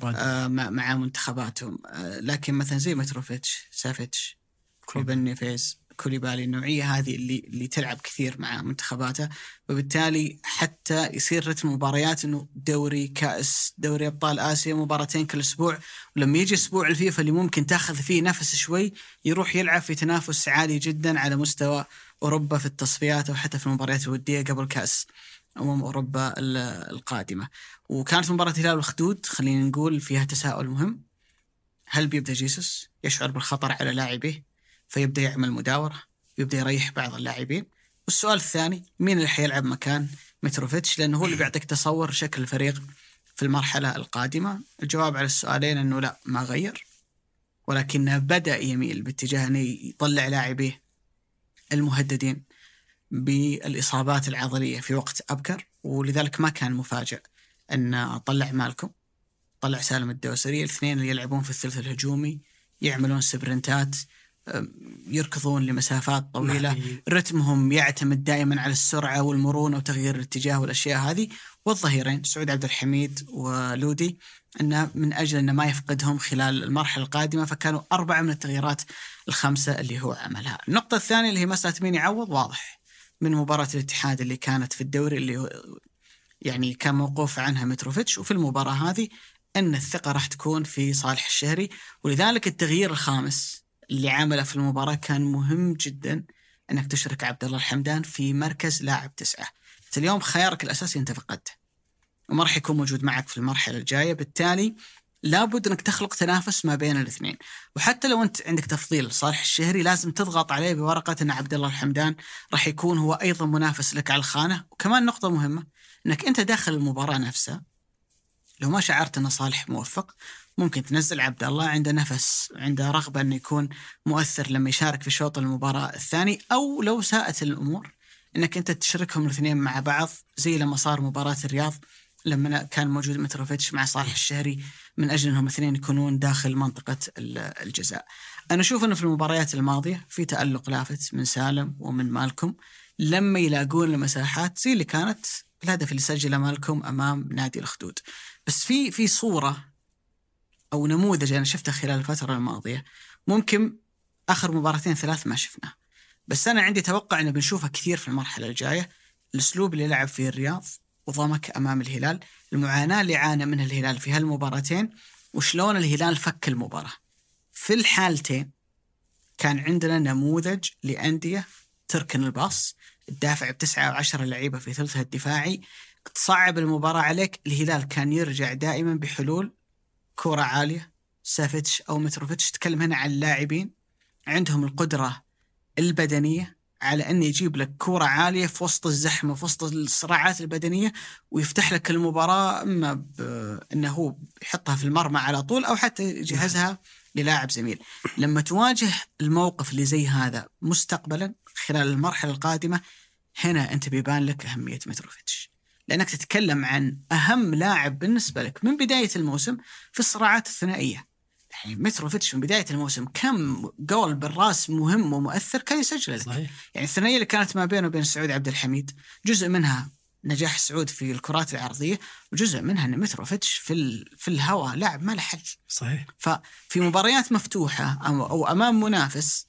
مع منتخباتهم، لكن مثلا زي متروفيتش، سافيتش، روبن نيفيز، كوليبالي، النوعية هذه اللي تلعب كثير مع منتخباته، وبالتالي حتى يصير رتم مباريات إنه دوري، كأس، دوري أبطال آسيا، مباراتين كل أسبوع. ولما يجي أسبوع الفيفا اللي ممكن تأخذ فيه نفس شوي، يروح يلعب في تنافس عالي جدا على مستوى أوروبا في التصفيات أو حتى في المباريات الودية قبل كأس أوروبا القادمة. وكانت مباراة الهلال والخدود خلينا نقول فيها تساؤل مهم: هل بيبدأ جيسوس يشعر بالخطر على لاعبيه فيبدأ يعمل مداورة ويبدأ يريح بعض اللاعبين؟ والسؤال الثاني: مين اللي حيلعب مكان متروفيتش؟ لأنه هو اللي بيعطيك تصور شكل الفريق في المرحلة القادمة. الجواب على السؤالين أنه لا، ما غير، ولكنه بدأ يميل باتجاه أنه يطلع لاعبيه المهددين بالإصابات العضلية في وقت أبكر، ولذلك ما كان مفاجئ أن طلع مالكم، طلع سالم الدوسري، الاثنين اللي يلعبون في الثلث الهجومي، يعملون سبرنتات، يركضون لمسافات طويلة، رتمهم يعتمد دائما على السرعة والمرونة وتغيير الاتجاه والأشياء هذه. والظهيرين سعود عبد الحميد ولودي، أنه من أجل أنه ما يفقدهم خلال المرحلة القادمة، فكانوا 4 من التغييرات ال5 اللي هو عملها. النقطة الثانية اللي هي مسألة مين يعوض، واضح من مباراة الاتحاد اللي كانت في الدوري، اللي يعني كان موقوف عنها متروفيتش، وفي المباراة هذه أن الثقة راح تكون في صالح الشهري. ولذلك التغيير الخامس اللي عمله في المباراة كان مهم جدا، أنك تشرك عبد الله الحمدان في مركز لاعب 9. اليوم خيارك الأساسي أنت فقدته وما راح يكون موجود معك في المرحلة الجاية، بالتالي لابد أنك تخلق تنافس ما بين الاثنين. وحتى لو أنت عندك تفضيل صالح الشهري، لازم تضغط عليه بورقة أن عبد الله الحمدان راح يكون هو أيضا منافس لك على الخانة. وكمان نقطة مهمة، أنك أنت داخل المباراة نفسها لو ما شعرت أن صالح موفق، ممكن تنزل عبد الله عنده نفس، عنده رغبة أنه يكون مؤثر لما يشارك في شوط المباراة الثاني، أو لو ساءت الأمور أنك أنت تشركهم الاثنين مع بعض، زي لما صار مباراة الرياض لما كان موجود متروفيتش مع صالح الشهري، من أجل أنهم الاثنين يكونون داخل منطقة الجزاء. أنا أشوف أنه في المباريات الماضية في تألق لافت من سالم ومن مالكم لما يلاقون المساحات، زي اللي كانت الهدف اللي سجله مالكم أمام نادي الأخدود. بس في صورة أو نموذج أنا شفته خلال الفترة الماضية، ممكن آخر مباراتين 3 ما شفناه، بس أنا عندي توقع أنه بنشوفها كثير في المرحلة الجاية. الأسلوب اللي لعب فيه الرياض وضمك أمام الهلال، المعاناة اللي عانى منها الهلال في هالمباراتين، وشلون الهلال فك المباراة. في الحالتين كان عندنا نموذج لأندية تركن الباص، تدافع ب9 أو 10 لعيبة في ثلثها الدفاعي، تصعب المباراة عليك. الهلال كان يرجع دائما بحلول كرة عالية، سافيتش أو متروفيتش. تكلم هنا عن اللاعبين عندهم القدرة البدنية على أن يجيب لك كرة عالية في وسط الزحمة، في وسط الصراعات البدنية، ويفتح لك المباراة، إما أنه هو يحطها في المرمى على طول أو حتى يجهزها للاعب زميل. لما تواجه الموقف اللي زي هذا مستقبلا خلال المرحلة القادمة، هنا أنت بيبان لك أهمية متروفيتش، لأنك تتكلم عن أهم لاعب بالنسبة لك من بداية الموسم في الصراعات الثنائية. يعني متروفيتش من بداية الموسم كم جول بالراس مهم ومؤثر كان يسجل لك. صحيح. يعني الثنائية اللي كانت ما بينه وبين سعود عبد الحميد، جزء منها نجاح سعود في الكرات العرضية، وجزء منها أن متروفيتش في الهواء لاعب ما له حل. صحيح. ففي مباريات مفتوحة أو أمام منافس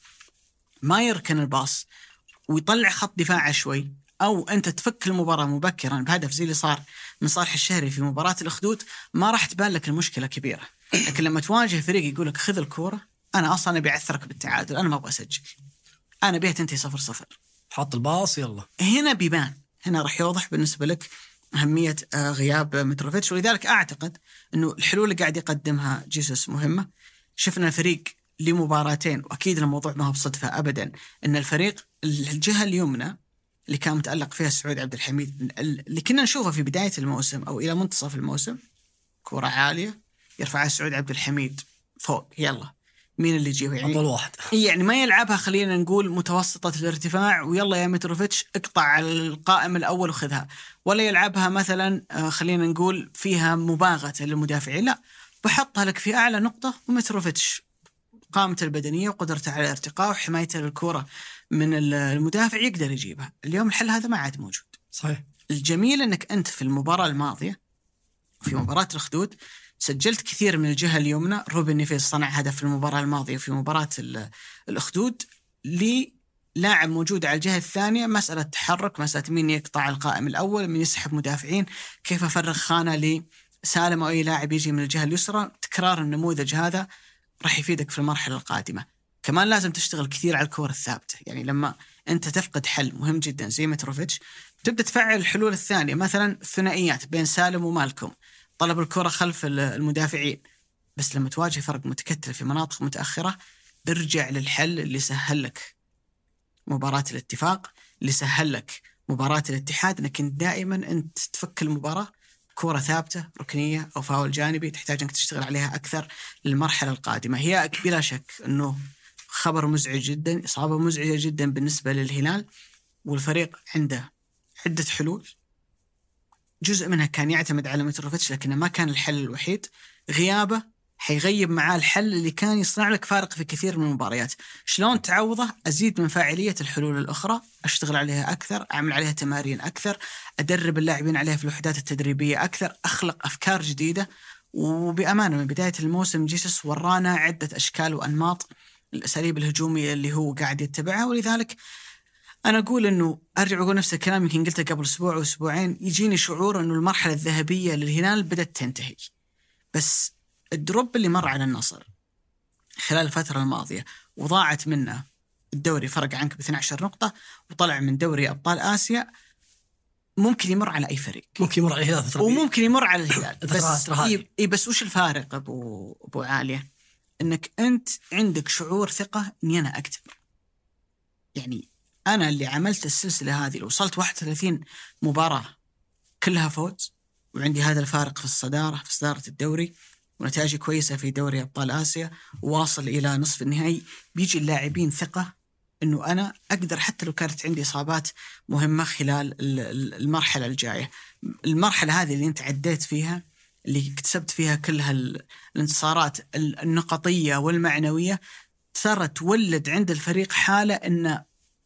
ما يركن الباص ويطلع خط دفاع شوي، أو أنت تفك المباراة مبكرا بهدف زي اللي صار من صالح الشهري في مباراة الأخدود، ما راح تبان لك المشكلة كبيرة. لكن لما تواجه فريق يقولك خذ الكورة، أنا أصلا بيعثرك بالتعادل، أنا ما أبغى أسجل، أنا بيه تنتهي 0-0، حط الباص يلا، هنا بيبان، هنا راح يوضح بالنسبة لك أهمية غياب متروفيتش. ولذلك أعتقد أنه الحلول اللي قاعد يقدمها جيسوس مهمة. شفنا الفريق لمباراتين، وأكيد الموضوع ما هو بصدفة أبدا، أن الفريق الجهة اليمنى اللي كان متألق فيها سعود عبد الحميد، اللي كنا نشوفه في بداية الموسم أو إلى منتصف الموسم، كرة عالية يرفعها سعود عبد الحميد فوق، يلا مين اللي يجيبها؟ يعني أفضل واحد، يعني ما يلعبها خلينا نقول متوسطة الارتفاع ويلا يا متروفيتش اقطع على القائم الأول وخذها، ولا يلعبها مثلا خلينا نقول فيها مباغتة للمدافعين، لا، بحطها لك في أعلى نقطة، ومتروفيتش قامته البدنية وقدرته على الارتقاء وحمايته للكرة من المدافع يقدر يجيبها. اليوم الحل هذا ما عاد موجود. صحيح. الجميل أنك أنت في المباراة الماضية في مباراة الأخدود سجلت كثير من الجهة اليمنى. روبن نيفيز صنع هدف في المباراة الماضية في مباراة الأخدود للاعب موجود على الجهة الثانية، مسألة تحرك، مسألة مين يقطع القائم الأول، مين يسحب مدافعين، كيف أفرغ خانة لسالم أو أي لاعب يجي من الجهة اليسرى. تكرار النموذج هذا راح يفيدك في المرحلة القادمة. كمان لازم تشتغل كثير على الكرة الثابتة، يعني لما أنت تفقد حل مهم جدا زي متروفيتش، تبدأ تفعل الحلول الثانية، مثلا الثنائيات بين سالم ومالكم، طلب الكرة خلف المدافعين. بس لما تواجه فرق متكتل في مناطق متأخرة، ارجع للحل اللي سهل لك مباراة الاتفاق، اللي سهل لك مباراة الاتحاد، لكن دائما أنت تفك المباراة كرة ثابتة، ركنية أو فاول جانبي، تحتاج أنك تشتغل عليها أكثر للمرحلة القادمة. هي بلا شك أنه خبر مزعج جدا، إصابة مزعجة جدا بالنسبة للهلال، والفريق عنده عدة حلول، جزء منها كان يعتمد على متروفيتش لكنه ما كان الحل الوحيد. غيابه حيغيب معاه الحل اللي كان يصنع لك فارق في كثير من المباريات. شلون تعوضه؟ أزيد من فاعلية الحلول الأخرى، أشتغل عليها أكثر، أعمل عليها تمارين أكثر، أدرب اللاعبين عليها في الوحدات التدريبية أكثر، أخلق أفكار جديدة. وبأمانة من بداية الموسم جيسوس ورانا عدة أشكال وأنماط الأساليب الهجومية اللي هو قاعد يتبعها. ولذلك أنا أقول أنه أرجع أقول نفس الكلام يمكن قلته قبل أسبوع أو أسبوعين، يجيني شعور أنه المرحلة الذهبية للهلال بدأت تنتهي. بس الدروب اللي مر على النصر خلال الفترة الماضية وضاعت منه الدوري، فرق عنك ب12 نقطة وطلع من دوري أبطال آسيا، ممكن يمر على أي فريق، ممكن يمر على الهلال وممكن يمر على الهلال. بس بس وش الفارق أبو عالية؟ أنك أنت عندك شعور ثقة أني أنا أكتب. يعني أنا اللي عملت السلسلة هذه، وصلت 31 مباراة كلها فوز، وعندي هذا الفارق في الصدارة، في صدارة الدوري، ونتائج كويسة في دوري أبطال آسيا وواصل إلى نصف النهائي، بيجي اللاعبين ثقة أنه أنا أقدر حتى لو كانت عندي إصابات مهمة خلال المرحلة الجاية. المرحلة هذه اللي أنت عديت فيها، اللي اكتسبت فيها كل الانتصارات النقطية والمعنوية، ترى تولد عند الفريق حالة أن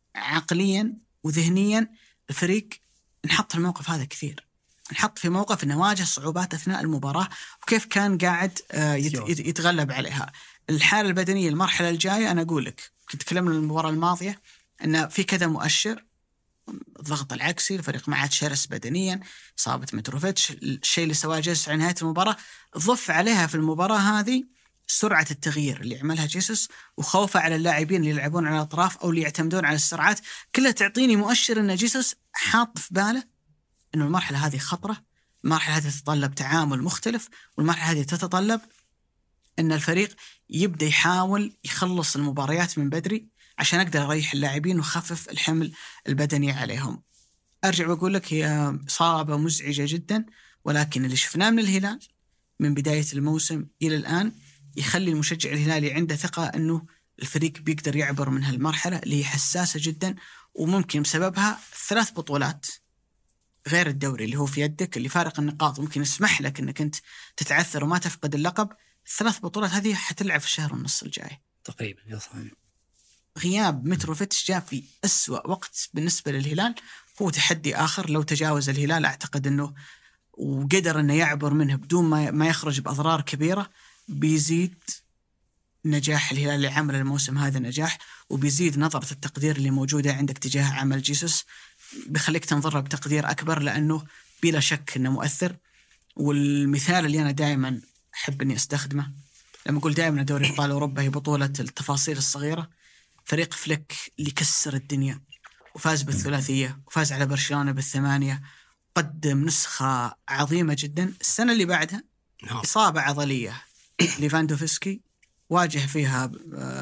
عقليا وذهنيا الفريق نحط في الموقف هذا كثير، نحط في موقف أنه واجه صعوبات أثناء المباراة وكيف كان قاعد يتغلب عليها. الحالة البدنية المرحلة الجاية، أنا أقول لك كنت تكلمنا المباراة الماضية أن في كذا مؤشر، الضغط العكسي، الفريق ما عاد شرس بدنيا، إصابة متروفيتش، الشيء اللي سواه جيسوس على نهاية المباراة، ضف عليها في المباراة هذه سرعة التغيير اللي عملها جيسوس وخوفه على اللاعبين اللي يلعبون على الأطراف أو اللي يعتمدون على السرعات، كلها تعطيني مؤشر أن جيسوس حاط في باله أنه المرحلة هذه خطرة، المرحلة هذه تتطلب تعامل مختلف، والمرحلة هذه تتطلب أن الفريق يبدأ يحاول يخلص المباريات من بدري عشان أقدر أريح اللاعبين وخفف الحمل البدني عليهم. أرجع وأقول لك هي إصابة مزعجة جدا، ولكن اللي شفناه من الهلال من بداية الموسم إلى الآن يخلي المشجع الهلالي عنده ثقة أنه الفريق بيقدر يعبر من هالمرحلة اللي هي حساسة جدا، وممكن بسببها 3 بطولات غير الدوري اللي هو في يدك، اللي فارق النقاط ممكن يسمح لك أنك أنت تتعثر وما تفقد اللقب. 3 بطولات هذه حتلعب في الشهر ونص الجاي تقريبا. يا صحيح. غياب متروفيتش جاء في أسوأ وقت بالنسبة للهلال، هو تحدي آخر لو تجاوز الهلال أعتقد أنه وقدر أنه يعبر منه بدون ما يخرج بأضرار كبيرة، بيزيد نجاح الهلال اللي عمل الموسم هذا نجاح، وبيزيد نظرة التقدير اللي موجودة عندك تجاه عمل جيسوس، بيخليك تنظر بتقدير أكبر لأنه بلا شك أنه مؤثر. والمثال اللي أنا دائما أحب أني أستخدمه لما أقول دائما دوري أبطال أوروبا هي بطولة التفاصيل الصغيرة، فريق فليك اللي كسر الدنيا وفاز بالثلاثية وفاز على برشلونة بال8، قدم نسخة عظيمة جدا. السنة اللي بعدها إصابة عضلية ليفاندوفسكي واجه فيها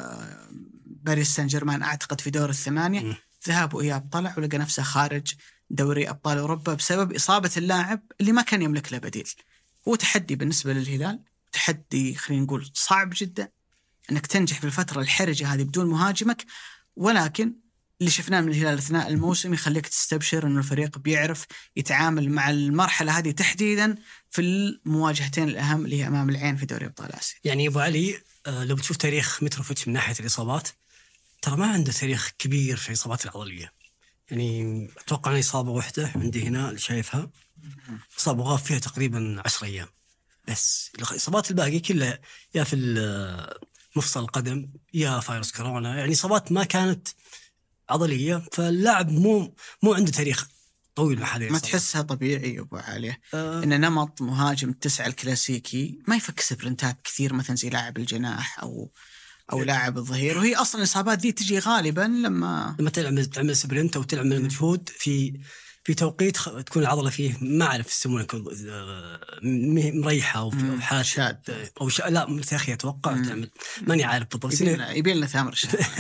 باريس سان جيرمان أعتقد في دور ال8، ذهاب وإياب، طلع ولقى نفسه خارج دوري أبطال أوروبا بسبب إصابة اللاعب اللي ما كان يملك له بديل. هو تحدي بالنسبة للهلال، تحدي خلينا نقول صعب جدا أنك تنجح في الفترة الحرجة هذه بدون مهاجمك، ولكن اللي شفناه من الهلال أثناء الموسم يخليك تستبشر أن الفريق بيعرف يتعامل مع المرحلة هذه تحديدا في المواجهتين الأهم اللي هي أمام العين في دوري أبطال آسيا. يعني أبو علي لو بتشوف تاريخ متروفيتش من ناحية الإصابات، ترى ما عنده تاريخ كبير في الإصابات العضلية. يعني أتوقع أن إصابة واحدة عندي هنا اللي شايفها، إصابة غاب فيها تقريبا 10 أيام بس. الإصابات الباقية كلها يا في مفصل القدم يا فيروس كورونا، يعني إصابات ما كانت عضلية. فاللاعب مو عنده تاريخ طويل مع هذه. ما تحسها طبيعي يا أبو علي إن نمط مهاجم 9 الكلاسيكي ما يفك سبرنتات كثير مثلا زي لاعب الجناح أو لاعب الظهير، وهي أصلا الإصابات دي تجي غالبا لما تعمل سبرنت أو تعمل مجهود في توقيت تكون العضلة فيه ما أعرف يسمونه مريحة أو في حالة شاد أو لا مرتخية أتوقع تعمل، ماني عارف بالضبط. يبي لنا ثامر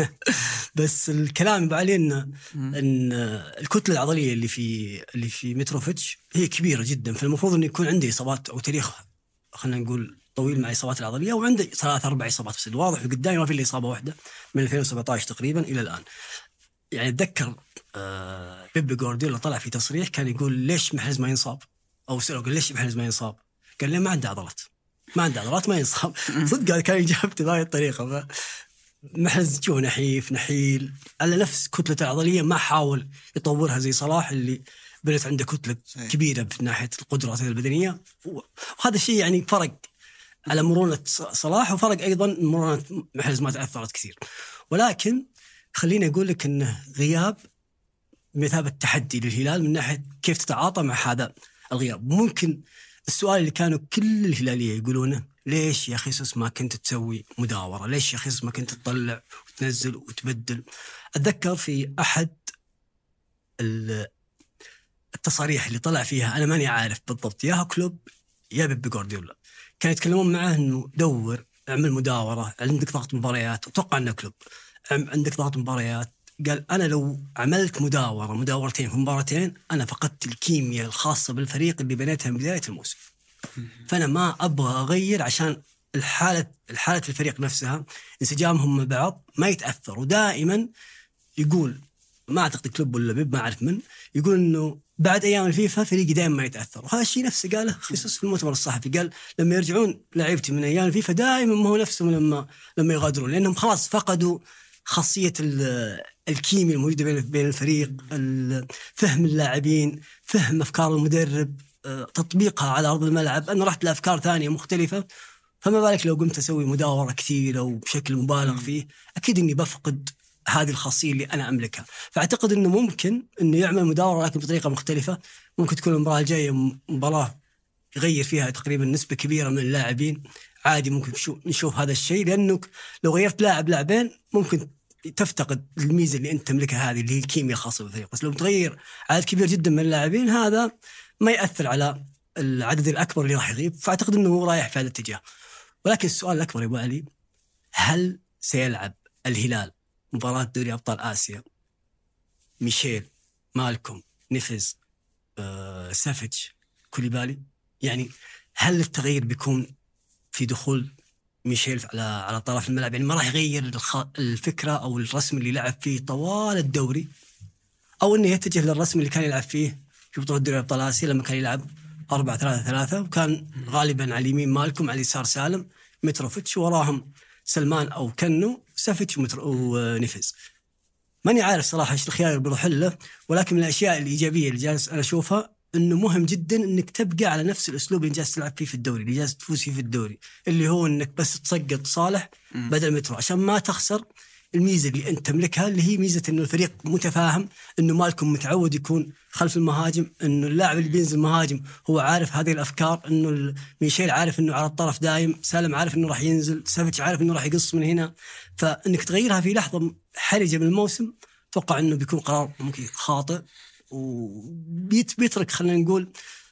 بس الكلام يبقى عليه إن الكتلة العضلية اللي في متروفيتش هي كبيرة جدا، فالمفروض إنه يكون عنده إصابات أو تاريخ خلينا نقول طويل مع إصابات العضلية، وعنده 3-4 إصابات، بس الواضح قدامي ما في إلا إصابة واحدة من 2017 تقريبا إلى الآن. يعني أتذكر بيب جوارديولا طلع في تصريح كان يقول ليش محرز ما ينصاب، أو سألوا قال ليش محرز ما ينصاب، قال لي ما عنده عضلات ما ينصاب. صدق كان يجابته بهذه الطريقة. محرز جوه نحيل على نفس كتلة العضلية، ما حاول يطورها زي صلاح اللي بنت عنده كتلة كبيرة في ناحية القدرات البدنية، وهذا الشيء يعني فرق على مرونة صلاح، وفرق أيضا مرونة محرز ما تأثرت كثير. ولكن خليني أقول لك أنه غياب مثابة تحدي للهلال من ناحية كيف تتعاطى مع هذا الغياب. ممكن السؤال اللي كانوا كل الهلالية يقولونه، ليش يا خيسوس ما كنت تسوي مداورة، ليش يا خيسوس ما كنت تطلع وتنزل وتبدل. أتذكر في أحد التصاريح اللي طلع فيها، أنا ماني عارف بالضبط يا كلوب يا بيب جوارديولا، كانوا يتكلمون معه أنه دور، اعمل مداورة، عندك ضغط مباريات. أتوقع أنه كلوب عندك ضغط مباريات، قال أنا لو عملت مداورتين في مباراتين أنا فقدت الكيمياء الخاصة بالفريق اللي بنيتها من بداية الموسم. فأنا ما أبغى أغير عشان الحالة الفريق نفسها انسجامهم مع بعض ما يتأثر. ودائما يقول، ما أعتقد كلوب ولا بيب، ما أعرف من، يقول إنه بعد أيام الفيفا فريقي دائما ما يتأثر. وهذا الشيء نفسه قاله خصوص في المؤتمر الصحفي، قال لما يرجعون لعيبتي من أيام الفيفا دائما ما هو نفسهم لما يغادرون، لأنهم خلاص فقدوا خاصية الكيمياء الموجودة بين الفريق، فهم اللاعبين، فهم أفكار المدرب، تطبيقها على أرض الملعب. أنا رحت لأفكار ثانية مختلفة، فما بالك لو قمت أسوي مداورة كثيرة وبشكل مبالغ فيه، أكيد إني بفقد هذه الخاصية اللي أنا أملكها. فأعتقد إنه ممكن إنه يعمل مداورة لكن بطريقة مختلفة. ممكن تكون المباراة الجاية مباراة يغير فيها تقريبا نسبة كبيرة من اللاعبين، عادي ممكن نشوف هذا الشيء، لأنك لو غيرت لاعبين ممكن تفتقد الميزة اللي أنت تملكها، هذه اللي هي الكيمياء الخاصة بالفريق. بس لو تغير عدد كبير جدا من اللاعبين هذا ما يأثر على العدد الأكبر اللي راح يغيب. فأعتقد إنه هو رايح في هذا الاتجاه. ولكن السؤال الأكبر يا أبو علي، هل سيلعب الهلال مباراة دوري أبطال آسيا ميشيل، مالكوم، نيفيز، سافيتش، كوليبالي؟ يعني هل التغيير بيكون في دخول ميشيل على طرف الملعب؟ يعني ما راح يغير الفكرة أو الرسم اللي لعب فيه طوال الدوري، أو إنه يتجه للرسم اللي كان يلعب فيه في بطولة دوري أبطال آسيا لما كان يلعب 4-3-3، وكان غالبا على اليمين مالكوم، على اليسار سالم، متروفيتش، وراهم سلمان أو كنو، سافيتش ونيفيز. ماني عارف صراحة إيش الخيار اللي بيروح له. ولكن من الأشياء الإيجابية اللي جالس أنا أشوفها إنه مهم جدا إنك تبقى على نفس الأسلوب اللي جالس تلعب فيه في الدوري، اللي جالس تفوز فيه في الدوري، اللي هو إنك بس تسقط صالح بدل مترو، عشان ما تخسر الميزة اللي أنت تملكها، اللي هي ميزة إنه الفريق متفاهم، إنه مالكم متعود يكون خلف المهاجم، إنه اللاعب اللي بينزل مهاجم هو عارف هذه الأفكار، إنه ميشيل عارف إنه على الطرف دايم، سالم عارف إنه راح ينزل، سافيتش عارف إنه راح يقص من هنا. فإنك تغيرها في لحظة حرجة من الموسم أتوقع إنه بيكون قرار ممكن خاطئ، وبيترك خلينا نقول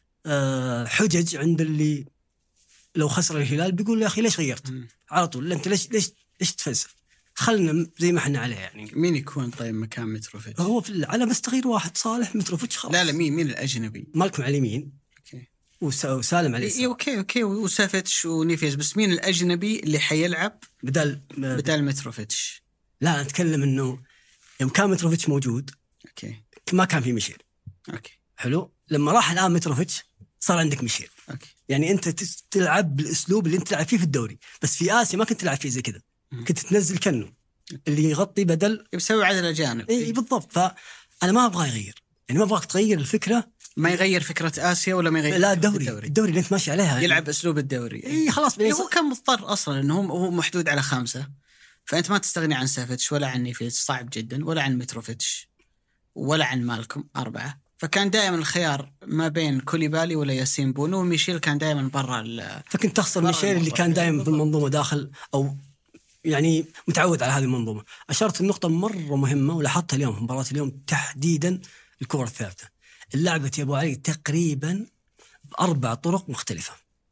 حجج عند اللي لو خسر الهلال بيقول يا أخي ليش غيرت على طول؟ أنت ليش تفلسف؟ خلنا زي ما احنا عليه. يعني مين يكون طيب مكان متروفيتش؟ هو على بس تغيير واحد، صالح، متروفيتش خلاص. لا مين الأجنبي؟ مالكم على اليمين، اوكي، وسالم على اليسار. اوكي وسافيتش ونيفيز، بس مين الأجنبي اللي حيلعب بدال متروفيتش؟ لا نتكلم انه يوم كان متروفيتش موجود اوكي ما كان في ميشيل. اوكي حلو. لما راح الان متروفيتش صار عندك ميشيل. اوكي. يعني انت تلعب بالاسلوب اللي انت تلعب فيه في الدوري، بس في آسيا ما كنت تلعب فيه زي كذا، كنت تنزل كنو اللي يغطي بدل يسوي عدل الجانب. اي بالضبط. فانا ما ابغى يغير، يعني ما ابغاك تغير الفكره، ما يغير فكرة آسيا ولا ما يغير؟ لا الدوري اللي انت ماشي عليها، يلعب اسلوب الدوري. اي خلاص. هو كان مضطر اصلا انه هو محدود على 5، فانت ما تستغني عن سافيتش ولا عن نيفيز، صعب جدا، ولا عن متروفيتش ولا عن مالكم 4، فكان دائما الخيار ما بين كوليبالي ولا ياسين بونو، وميشيل كان دائما برا فكنت تخسر ميشيل اللي كان دائما بالمنظومه داخل، او يعني متعود على هذه المنظومه. اشرت النقطه مره مهمه ولاحظتها اليوم في مباراه اليوم تحديدا، الكره الثابته. اللعبه يا ابو علي تقريبا ب4 طرق مختلفه،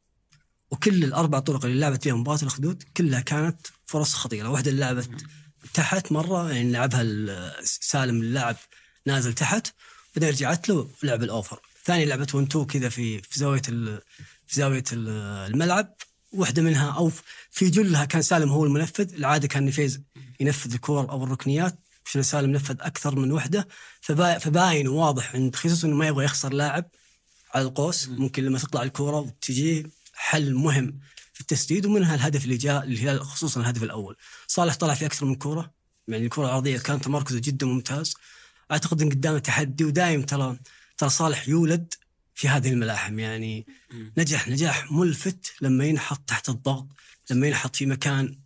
وكل ال4 طرق اللي لعبت فيها مباراه الاخدود كلها كانت فرص خطيره. واحده اللي لعبت تحت مره، يعني لعبها سالم اللاعب نازل تحت، بعدين رجعت له لعب الاوفر. ثاني لعبه 1-2 كذا في زاويه الملعب، واحده منها او في جلها كان سالم هو المنفذ. العاده كان نفيز ينفذ الكور او الركنيات، عشان سالم نفذ اكثر من وحده، فباين وواضح عند خصوصا انه ما يبغى يخسر لاعب على القوس. ممكن لما تطلع الكوره وتجي حل مهم في التسديد، ومنها الهدف اللي جاء الهلال، خصوصا الهدف الاول. صالح طلع في اكثر من كوره، يعني الكره العرضيه كان تمركزه جدا ممتاز. اعتقد ان قدامه تحدي، ودايم ترى صالح يولد في هذه الملاحم، يعني نجاح ملفت لما ينحط تحت الضغط، لما ينحط في مكان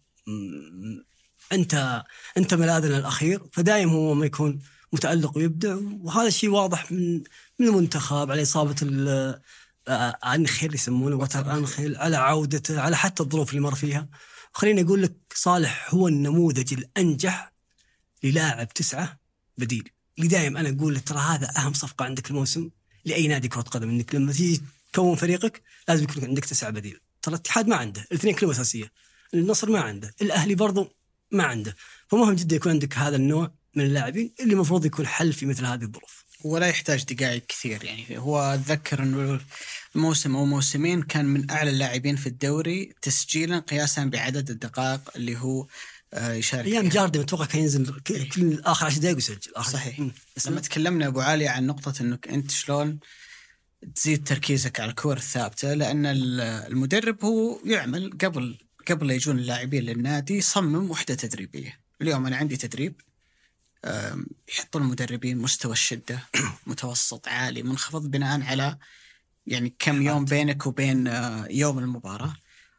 انت ملاذنا الاخير، فدايم هو ما يكون متألق ويبدع. وهذا الشيء واضح من المنتخب، على اصابه انخيل يسمونه وتر انخيل، على عودته، على حتى الظروف اللي مر فيها. خليني اقول لك صالح هو النموذج الانجح للاعب 9 بديل، اللي دايم انا اقول لك ترى هذا اهم صفقه عندك الموسم لاي نادي كره قدم، انك لما تيجي تكون فريقك لازم يكون عندك 9 بديل. ترى الاتحاد ما عنده، الاثنين كلهم اساسيه، النصر ما عنده، الاهلي برضو ما عنده. فمهم جدا يكون عندك هذا النوع من اللاعبين اللي المفروض يكون حل في مثل هذه الظروف. ولا يحتاج دقائق كثير. يعني هو أتذكر أنه موسم أو موسمين كان من أعلى اللاعبين في الدوري تسجيلا قياسا بعدد الدقائق اللي هو يشارك أيام فيها. جاردن أتوقع كان ينزل كل آخر 10 دقائق يسجل. صحيح. بس لما تكلمنا أبو علي عن نقطة أنك أنت شلون تزيد تركيزك على الكور الثابتة، لأن المدرب هو يعمل قبل لا يجون اللاعبين للنادي يصمم وحدة تدريبية. اليوم أنا عندي تدريب، يحطون المدربين مستوى الشدة متوسط عالي منخفض بناء على يعني كم يوم بينك وبين يوم المباراة،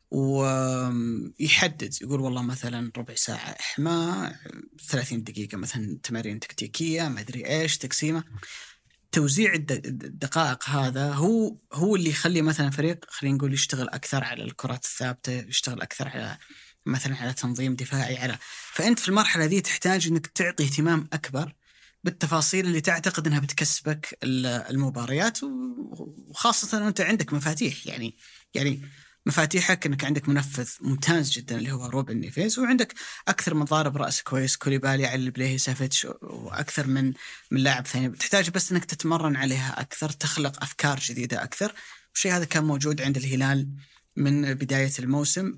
ويحدد يقول والله مثلا ربع ساعة إحماء، 30 دقيقة مثلا تمارين تكتيكية، ما أدري إيش تقسيمة. توزيع الدقائق هذا هو اللي يخلي مثلا فريق خلينا نقول يشتغل أكثر على الكرات الثابتة، يشتغل أكثر على مثلا على تنظيم دفاعي فأنت في المرحلة ذي تحتاج أنك تعطي اهتمام أكبر بالتفاصيل اللي تعتقد أنها بتكسبك المباريات، وخاصة أنت عندك مفاتيح. يعني مفاتيحك أنك عندك منفذ ممتاز جدا اللي هو روبن نيفيز، وعندك أكثر من ضارب رأس كويس كوليبالي على البلاي سافيتش، وأكثر من لاعب ثاني. تحتاج بس أنك تتمرن عليها أكثر، تخلق أفكار جديدة أكثر. والشيء هذا كان موجود عند الهلال من بداية الموسم.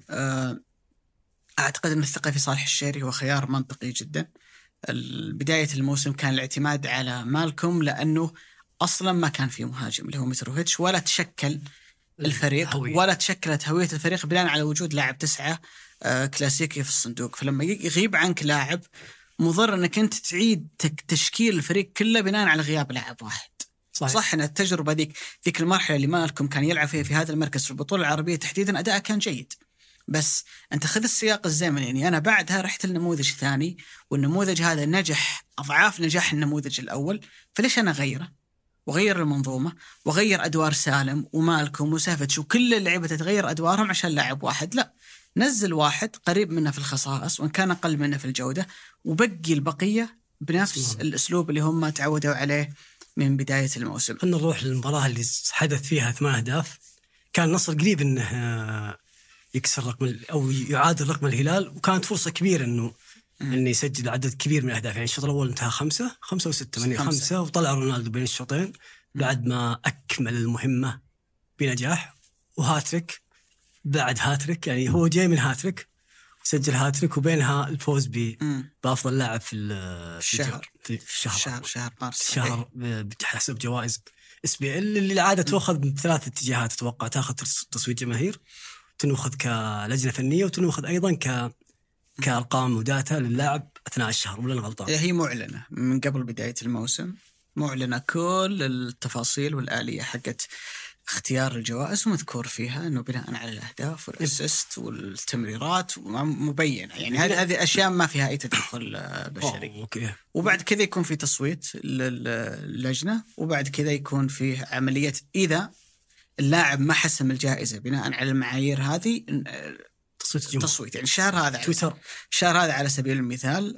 أعتقد أن الثقة في صالح الشهري هو خيار منطقي جدا. بداية الموسم كان الاعتماد على مالكم لأنه أصلا ما كان في مهاجم اللي هو متروفيتش، ولا تشكل الفريق ولا تشكلت هوية الفريق بناء على وجود لاعب 9 كلاسيكي في الصندوق. فلما يغيب عنك لاعب مضر أنك أنت تعيد تشكيل الفريق كله بناء على غياب لاعب واحد. صح أن التجربة ذيك المرحلة اللي مالكم كان يلعب فيها في هذا المركز في البطولة العربية تحديدا أداء كان جيد، بس أنت خذ السياق الزمني. يعني أنا بعدها رحت لنموذج ثاني، والنموذج هذا نجح أضعاف نجاح النموذج الأول، فليش أنا غيره وغير المنظومة وغير أدوار سالم ومالكم وسافتش وكل اللعيبة تتغير أدوارهم عشان لاعب واحد؟ لا، نزل واحد قريب منه في الخصائص وإن كان أقل منه في الجودة، وبقي البقية بنفس الأسلوب اللي هم تعودوا عليه من بداية الموسم. خلنا نروح للمباراة اللي حدث فيها 8 أهداف. كان النصر قريب إنه يكسر رقم أو يعادل رقم الهلال، وكانت فرصة كبيرة إنه يسجل عدد كبير من الأهداف. يعني الشوط الأول انتهى 5 و6 5 وطلع رونالدو بين الشوطين بعد ما أكمل المهمة بنجاح، وهاتريك بعد هاتريك. يعني هو جاي من هاتريك سجل هاتريك، وبينها الفوز بأفضل لاعب في شهر مارس، شهر بتحسب جوائز SBL اللي العادة تأخذ من 3 اتجاهات. أتوقع تأخذ تصويت جماهير، تنوخذ كلجنة فنية، وتنوخذ أيضا كأرقام وداتا للاعب أثناء الشهر. ولا غلطان؟ هي معلنة من قبل بداية الموسم، معلنة كل التفاصيل والآلية حقت اختيار الجوائز، ومذكور فيها أنه بناء على الأهداف والأسيست والتمريرات مبينة. يعني هذه أشياء ما فيها أي تدخل بشري. وبعد كذا يكون في تصويت للجنة، وبعد كذا يكون في عملية إذا اللاعب ما حسم الجائزة بناء على المعايير هذه تصويت. يعني الشهر هذا على سبيل المثال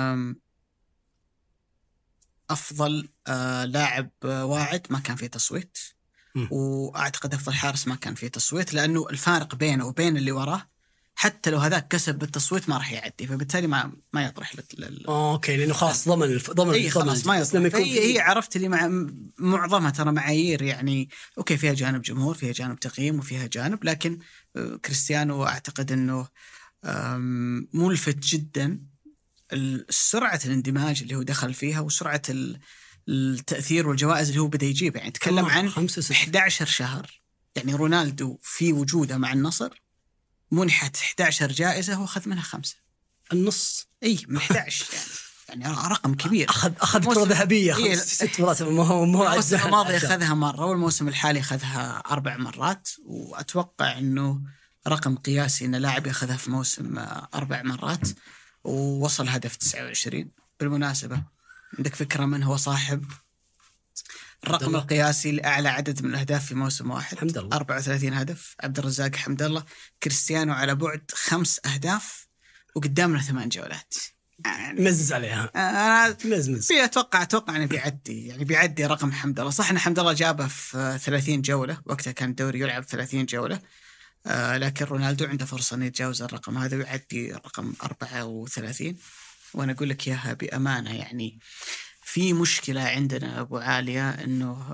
أفضل لاعب واعد ما كان فيه تصويت، وأعتقد أفضل حارس ما كان فيه تصويت، لأنه الفارق بينه وبين اللي وراه حتى لو هذاك كسب بالتصويت ما راح يعدي، فبالتالي ما يطرح اوكي، لانه خلاص ضمن خلاص ما يطرح. هي عرفت اللي مع معظمها ترى معايير، يعني اوكي فيها جانب جمهور، فيها جانب تقييم، وفيها جانب، لكن كريستيانو اعتقد انه ملفت جدا سرعة الاندماج اللي هو دخل فيها، وسرعة التأثير والجوائز اللي هو بدأ يجيبها. يعني تكلم عن 11 شهر. يعني رونالدو في وجوده مع النصر منحت 11 جائزة، هو أخذ منها 5، النص. من 11 يعني رقم كبير. أخذ كرة ذهبية 6 مرات. الموسم الماضي أخذها مرة، والموسم الحالي أخذها 4 مرات، وأتوقع أنه رقم قياسي أن لاعب يأخذها في موسم 4 مرات، ووصل هدف 29. بالمناسبة عندك فكرة من هو صاحب الرقم القياسي لأعلى عدد من الأهداف في موسم واحد؟ 34 هدف، عبد الرزاق حمد الله. كريستيانو على بعد 5 أهداف وقدامنا 8 جولات. مزز عليها. مزز. أتوقع أنه بيعدي رقم حمد الله. صح أن حمد الله جابه في 30 جولة، وقتها كان الدوري يلعب 30 جولة، لكن رونالدو عنده فرصة أن يتجاوز الرقم هذا ويعدي رقم 34. وأنا أقول لك إياها بأمانة، يعني في مشكلة عندنا أبو عالية أنه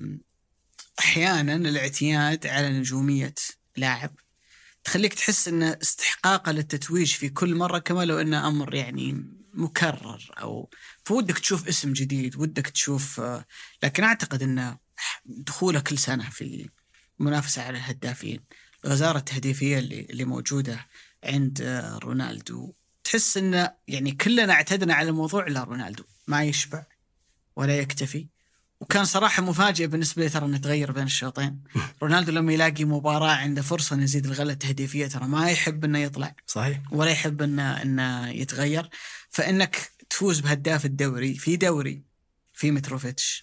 أحيانا الاعتياد على نجومية لاعب تخليك تحس أن استحقاقه للتتويج في كل مرة كما لو أنه أمر يعني مكرر، أو فودك تشوف اسم جديد، ودك تشوف لكن أعتقد أن دخوله كل سنة في منافسة على الهدافين، غزارة التهديفية اللي موجودة عند رونالدو، تحس أن يعني كلنا اعتدنا على الموضوع. لا، رونالدو ما يشبع ولا يكتفي، وكان صراحة مفاجئ بالنسبة لي ترى أنه تغير بين الشوطين. رونالدو لما يلاقي مباراة عنده فرصة أن يزيد الغلة التهديفية ترى ما يحب أنه يطلع صحيح، ولا يحب أنه يتغير. فإنك تفوز بهداف الدوري في دوري في متروفيتش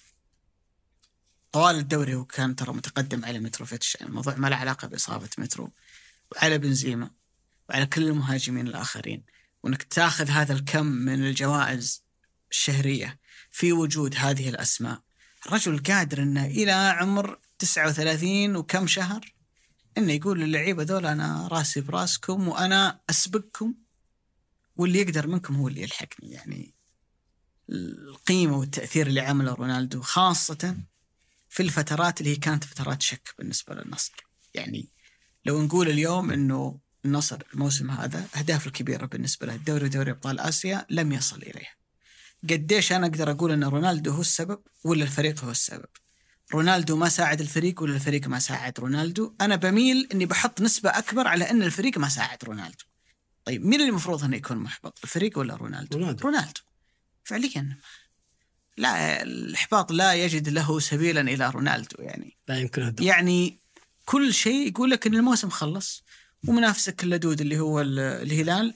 طوال الدوري، وكان ترى متقدم على متروفيتش، يعني الموضوع ما له علاقة بإصابة مترو، وعلى بنزيما وعلى كل المهاجمين الآخرين، وأنك تأخذ هذا الكم من الجوائز الشهرية في وجود هذه الأسماء. الرجل قادر أنه إلى عمر 39 وكم شهر إنه يقول للعيبة دول أنا راسي براسكم وأنا أسبقكم، واللي يقدر منكم هو اللي يلحقني. يعني القيمة والتأثير اللي عمله رونالدو خاصة في الفترات اللي هي كانت فترات شك بالنسبة للنصر. يعني لو نقول اليوم إنه النصر الموسم هذا أهداف الكبيرة بالنسبة له الدوري ودوري أبطال آسيا لم يصل إليه، قديش أنا أقدر أقول أن رونالدو هو السبب ولا الفريق هو السبب؟ رونالدو ما ساعد الفريق ولا الفريق ما ساعد رونالدو؟ أنا بميل أني بحط نسبة أكبر على أن الفريق ما ساعد رونالدو. طيب مين اللي المفروض أنه يكون محبط، الفريق ولا رونالدو؟ رونالدو فعليا. لا، الإحباط لا يجد له سبيلا إلى رونالدو، يعني لا يمكن يعني كل شيء يقول لك أن الموسم خلص ومنافسك اللدود اللي هو الهلال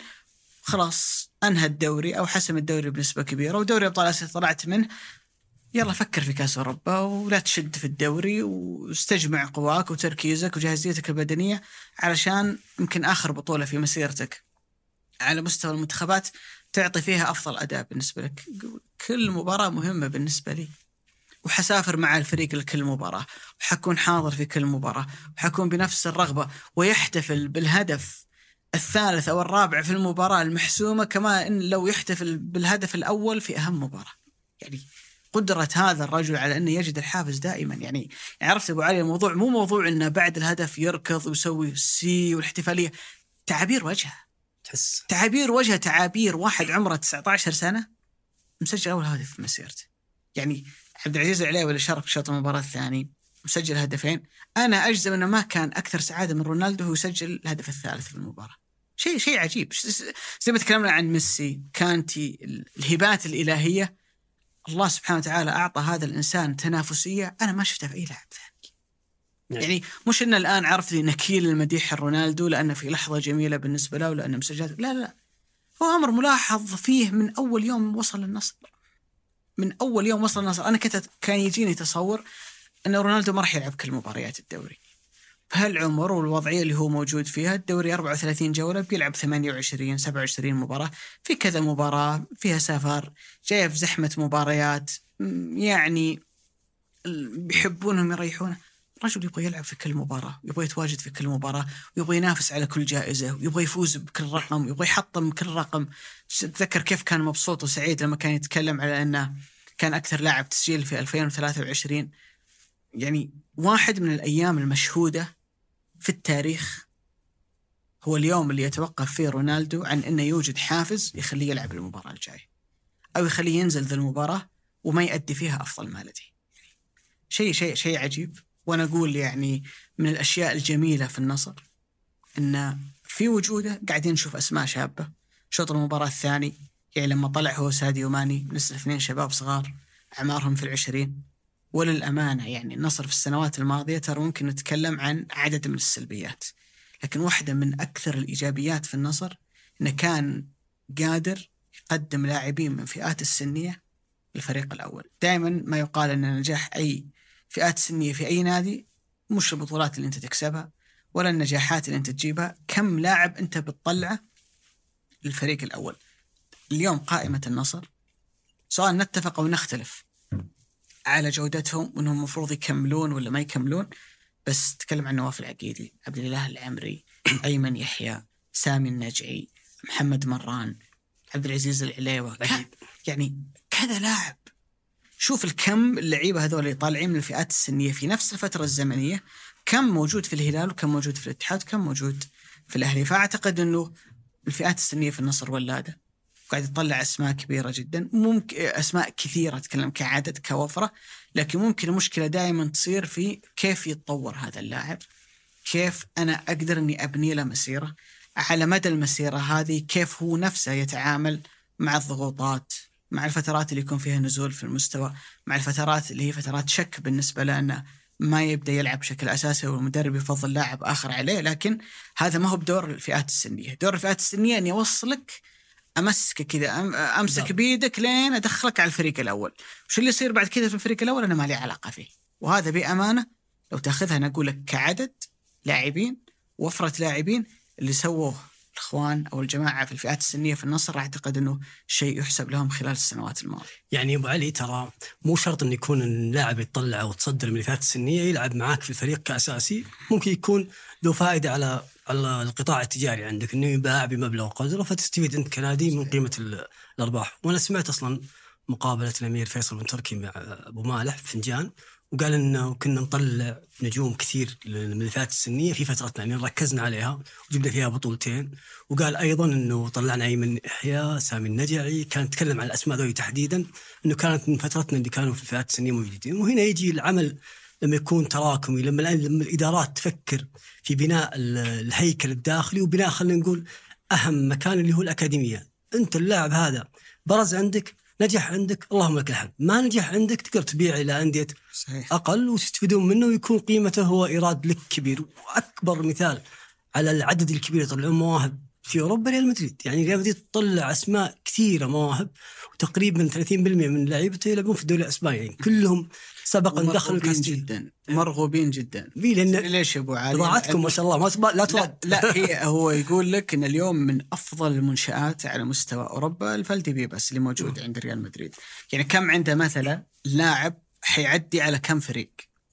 خلاص أنهى الدوري أو حسم الدوري بنسبة كبيرة، ودوري أبطال آسيا طلعت منه، يلا فكر في كأس أوروبا ولا تشد في الدوري، واستجمع قواك وتركيزك وجاهزيتك البدنية علشان يمكن آخر بطولة في مسيرتك على مستوى المنتخبات تعطي فيها أفضل أداء بالنسبة لك. كل مباراة مهمة بالنسبة لي، وحسافر مع الفريق لكل مباراة، وحكون حاضر في كل مباراة، وحكون بنفس الرغبة، ويحتفل بالهدف الثالث أو الرابع في المباراة المحسومة كما إن لو يحتفل بالهدف الأول في أهم مباراة. يعني قدرة هذا الرجل على أنه يجد الحافز دائما. يعني عرفت أبو علي، الموضوع مو موضوع أنه بعد الهدف يركض ويسوي سي والاحتفالية، تعابير وجهه، تحس تعابير وجهه، تعابير واحد عمره 19 سنة مسجل أول هدف في مسيرته. يعني عبد العزيز العليوي اللي شارك في شوط المباراة الثاني مسجل هدفين، أنا أجزم أنه ما كان أكثر سعادة من رونالدو هو يسجل الهدف الثالث في المباراة. شيء عجيب. زي ما تكلمنا عن ميسي، كانتي، الهبات الإلهية، الله سبحانه وتعالى أعطى هذا الإنسان تنافسية أنا ما شفتها في أي لاعب ثاني. يعني مش إن الآن عرفت لي نكيل المديح رونالدو لأنه في لحظة جميلة بالنسبة له ولأنه مسجل، لا، هو أمر ملاحظ فيه من أول يوم وصل النصر. من أول يوم وصل النصر أنا كان يجيني تصور أن رونالدو ما راح يلعب كل مباريات الدوري بهالعمر والوضعية اللي هو موجود فيها. الدوري 34 جولة، بيلعب 28 27 مباراة، في كذا مباراة فيها سفر، جاية في زحمة مباريات، يعني بيحبونهم يريحونه. الرجل يبغى يلعب في كل مباراة، يبغى يتواجد في كل مباراة، ويبغى ينافس على كل جائزة، ويبغى يفوز بكل رقم، ويبغى يحطم كل رقم. تذكر كيف كان مبسوط وسعيد لما كان يتكلم على أنه كان أكثر لاعب تسجيل في 2023. يعني واحد من الأيام المشهودة في التاريخ هو اليوم اللي يتوقف فيه رونالدو عن أنه يوجد حافز يخليه يلعب المباراة الجاية، أو يخليه ينزل ذا المباراة وما يؤدي فيها أفضل ما لديه. شيء عجيب. وأنا أقول يعني من الأشياء الجميلة في النصر إن في وجوده قاعدين نشوف أسماء شابة. شوط المباراة الثاني يعني لما طلع هو ساديو ماني، نزل 2 شباب صغار أعمارهم في 20. وللأمانة يعني النصر في السنوات الماضية ترى ممكن نتكلم عن عدد من السلبيات، لكن واحدة من أكثر الإيجابيات في النصر إنه كان قادر يقدم لاعبين من فئات السنية للفريق الأول. دائما ما يقال أن نجاح أي فئات سنية في أي نادي مش البطولات اللي أنت تكسبها ولا النجاحات اللي أنت تجيبها، كم لاعب أنت بتطلعه للفريق الأول. اليوم قائمة النصر سواء نتفق أو نختلف على جودتهم وأنهم مفروض يكملون ولا ما يكملون، بس تكلم عن نواف العقيدي، عبد الله العمري، أيمن يحيى، سامي النجعي، محمد مران، عبد العزيز العليوي، يعني كذا لاعب شوف الكم اللعيبة هذول اللي طالعين من الفئات السنية في نفس الفترة الزمنية، كم موجود في الهلال وكم موجود في الاتحاد وكم موجود في الأهلي. فأعتقد أنه الفئات السنية في النصر ولادة، قاعد يطلع أسماء كبيرة جدا، ممكن أسماء كثيرة أتكلم كعدد كوفرة، لكن ممكن المشكلة دائما تصير في كيف يتطور هذا اللاعب، كيف أنا أقدر أني أبني له مسيرة على مدى المسيرة هذه، كيف هو نفسه يتعامل مع الضغوطات، مع الفترات اللي يكون فيها نزول في المستوى، مع الفترات اللي هي فترات شك بالنسبة له أنه ما يبدأ يلعب بشكل أساسي والمدرب يفضل لاعب آخر عليه. لكن هذا ما هو بدور الفئات السنية. دور الفئات السنية أن يوصلك، أمسك كذا، أمسك بيدك لين أدخلك على الفريق الأول. وش اللي يصير بعد كذا في الفريق الأول أنا ما لي علاقة فيه. وهذا بأمانة لو تأخذها أنا أقول لك كعدد لاعبين، وفرة لاعبين اللي سووه الإخوان أو الجماعة في الفئات السنية في النصر، أعتقد أنه شيء يحسب لهم خلال السنوات الماضية. يعني أبو علي ترى مو شرط أن يكون اللاعب يطلع وتصدر من الفئات السنية يلعب معاك في الفريق كأساسي، ممكن يكون له فائدة على القطاع التجاري عندك، أنه يباع بمبلغ قدره فتستفيد أنت كنادي من قيمة الأرباح. وأنا سمعت أصلا مقابلة الأمير فيصل بن تركي مع أبو مالح في فنجان، وقال إنه كنا نطلع نجوم كثير من الفئات السنية في فترتنا، يعني ركزنا عليها وجبنا فيها بطولتين. وقال أيضا إنه طلعنا أيمن إحياء، سامي النجعي، كان يتكلم عن الأسماء ذوي تحديدا، إنه كانت من فترتنا اللي كانوا في الفئات السنية موجودين. وهنا يجي العمل لما يكون تراكمي، لما الإدارات تفكر في بناء الهيكل الداخلي وبناء خلينا نقول أهم مكان اللي هو الأكاديمية. أنت اللاعب هذا برز عندك، نجح عندك، اللهم لك الحمد. ما نجح عندك تقدر تبيع إلى أندية أقل وتستفيدون منه ويكون قيمته هو إيراد لك كبير. وأكبر مثال على العدد الكبير يطلعون مواهب في أوروبا ريال مدريد. يعني ريال مدريد تطلع أسماء كثيرة مواهب، وتقريبا 30% من لعيبته يلعبون في الدوري الإسباني، يعني كلهم سبقا دخلوا جدا مرغوبين جدا. ليش يا أبو علي؟ بضاعتكم ما شاء الله لا ترد. لا هو يقول لك إن اليوم من أفضل المنشآت على مستوى أوروبا الفالدي بي بس اللي موجود عند ريال مدريد. يعني كم عنده مثلا لاعب حيعدي على كم فريق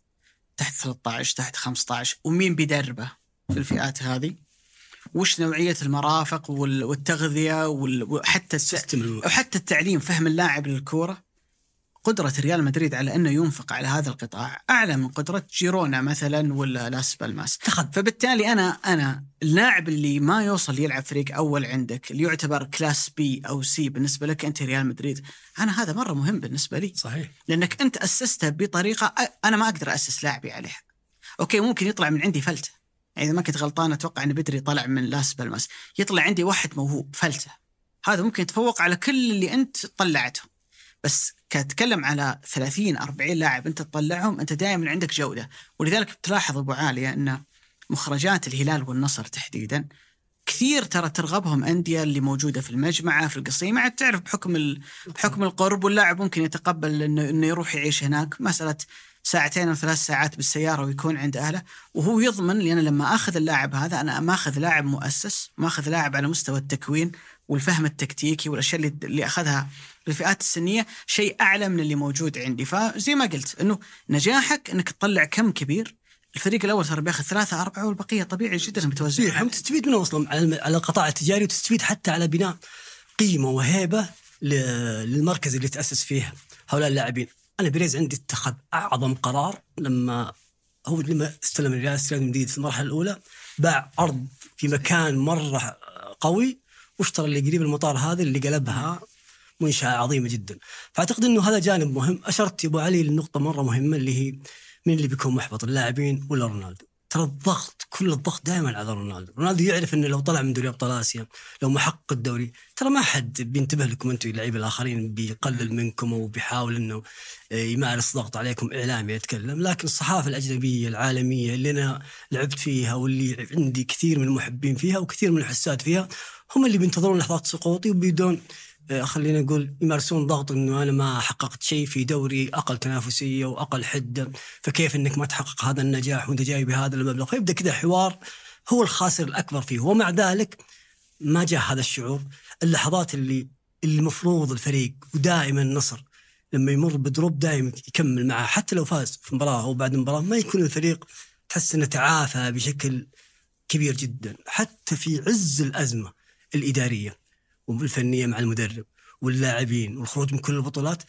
تحت 13 تحت 15، ومين بيدربه في الفئات هذه، وش نوعية المرافق والتغذية وحتى التعليم، فهم اللاعب للكورة. قدرة ريال مدريد على أنه ينفق على هذا القطاع أعلى من قدرة جيرونا مثلا ولا لاس بالماس. فبالتالي أنا اللاعب اللي ما يوصل يلعب فريق أول عندك اللي يعتبر كلاس بي أو سي بالنسبة لك أنت ريال مدريد، أنا هذا مرة مهم بالنسبة لي. صحيح. لأنك أنت أسسته بطريقة أنا ما أقدر أسس لاعبي عليها. أوكي ممكن يطلع من عندي فلتة، يعني إذا ما كنت غلطان أتوقع أن بدري طلع من لاس بالماس، يطلع عندي واحد موهوب فلتة، هذا ممكن يتفوق على كل اللي أنت طلعتهم. بس كتكلم على 30-40 لاعب أنت تطلعهم، أنت دائما عندك جودة. ولذلك بتلاحظ أبو عالية أن مخرجات الهلال والنصر تحديدا كثير ترى ترغبهم أندية اللي موجودة في المجمعة في القصيمة، تعرف بحكم القرب، واللاعب ممكن يتقبل إنه يروح يعيش هناك مسألة 2 أو 3 ساعات بالسيارة ويكون عند أهله، وهو يضمن لي أنا لما أخذ اللاعب هذا أنا ما أخذ لاعب مؤسس، ما أخذ لاعب على مستوى التكوين والفهم التكتيكي والأشياء اللي أخذها في الفئات السنية شيء أعلى من اللي موجود عندي. فزي ما قلت إنه نجاحك إنك تطلع كم كبير، الفريق الأول صار بياخذ 3-4 والبقية طبيعي جدا متوزع. تستفيد منه أصلا على القطاع التجاري، وتستفيد حتى على بناء قيمة وهيبة للمركز اللي تأسس فيه هؤلاء اللاعبين. أنا بيريز عندي اتخذ أعظم قرار لما استلم الرئاسة المديد في المرحلة الأولى، باع أرض في مكان مرة قوي واشترى اللي قريب المطار هذا اللي قلبها منشأة عظيمة جدا. فأعتقد أنه هذا جانب مهم. أشرت يا أبو علي للنقطة مرة مهمة اللي هي من اللي بيكون محبط، اللاعبين ولا رونالدو؟ ترى الضغط، كل الضغط دائما على رونالدو يعرف أنه لو طلع من دوري أبطال آسيا، لو محقق الدوري، ترى ما حد بينتبه لكم أنتم اللعيبة الآخرين، بيقلل منكم وبيحاول أنه يمارس ضغط عليكم إعلامي يتكلم. لكن الصحافة الأجنبية العالمية اللي أنا لعبت فيها واللي عندي كثير من المحبين فيها وكثير من الحساد فيها، هم اللي بينتظرون لحظات سقوطي وبيدون خلينا نقول يمارسون ضغط إنه أنا ما حققت شيء في دوري أقل تنافسية وأقل حدة، فكيف إنك ما تحقق هذا النجاح وأنت جاي بهذا المبلغ؟ فيبدأ كذا حوار هو الخاسر الأكبر فيه. ومع ذلك ما جاء هذا الشعور. اللحظات اللي المفروض الفريق ودائما النصر لما يمر بدروب دائما يكمل معه، حتى لو فاز في مباراة أو بعد مباراة ما يكون الفريق تحس إنه تعافى بشكل كبير جدا، حتى في عز الأزمة الإدارية والفنية مع المدرب واللاعبين والخروج من كل البطولات.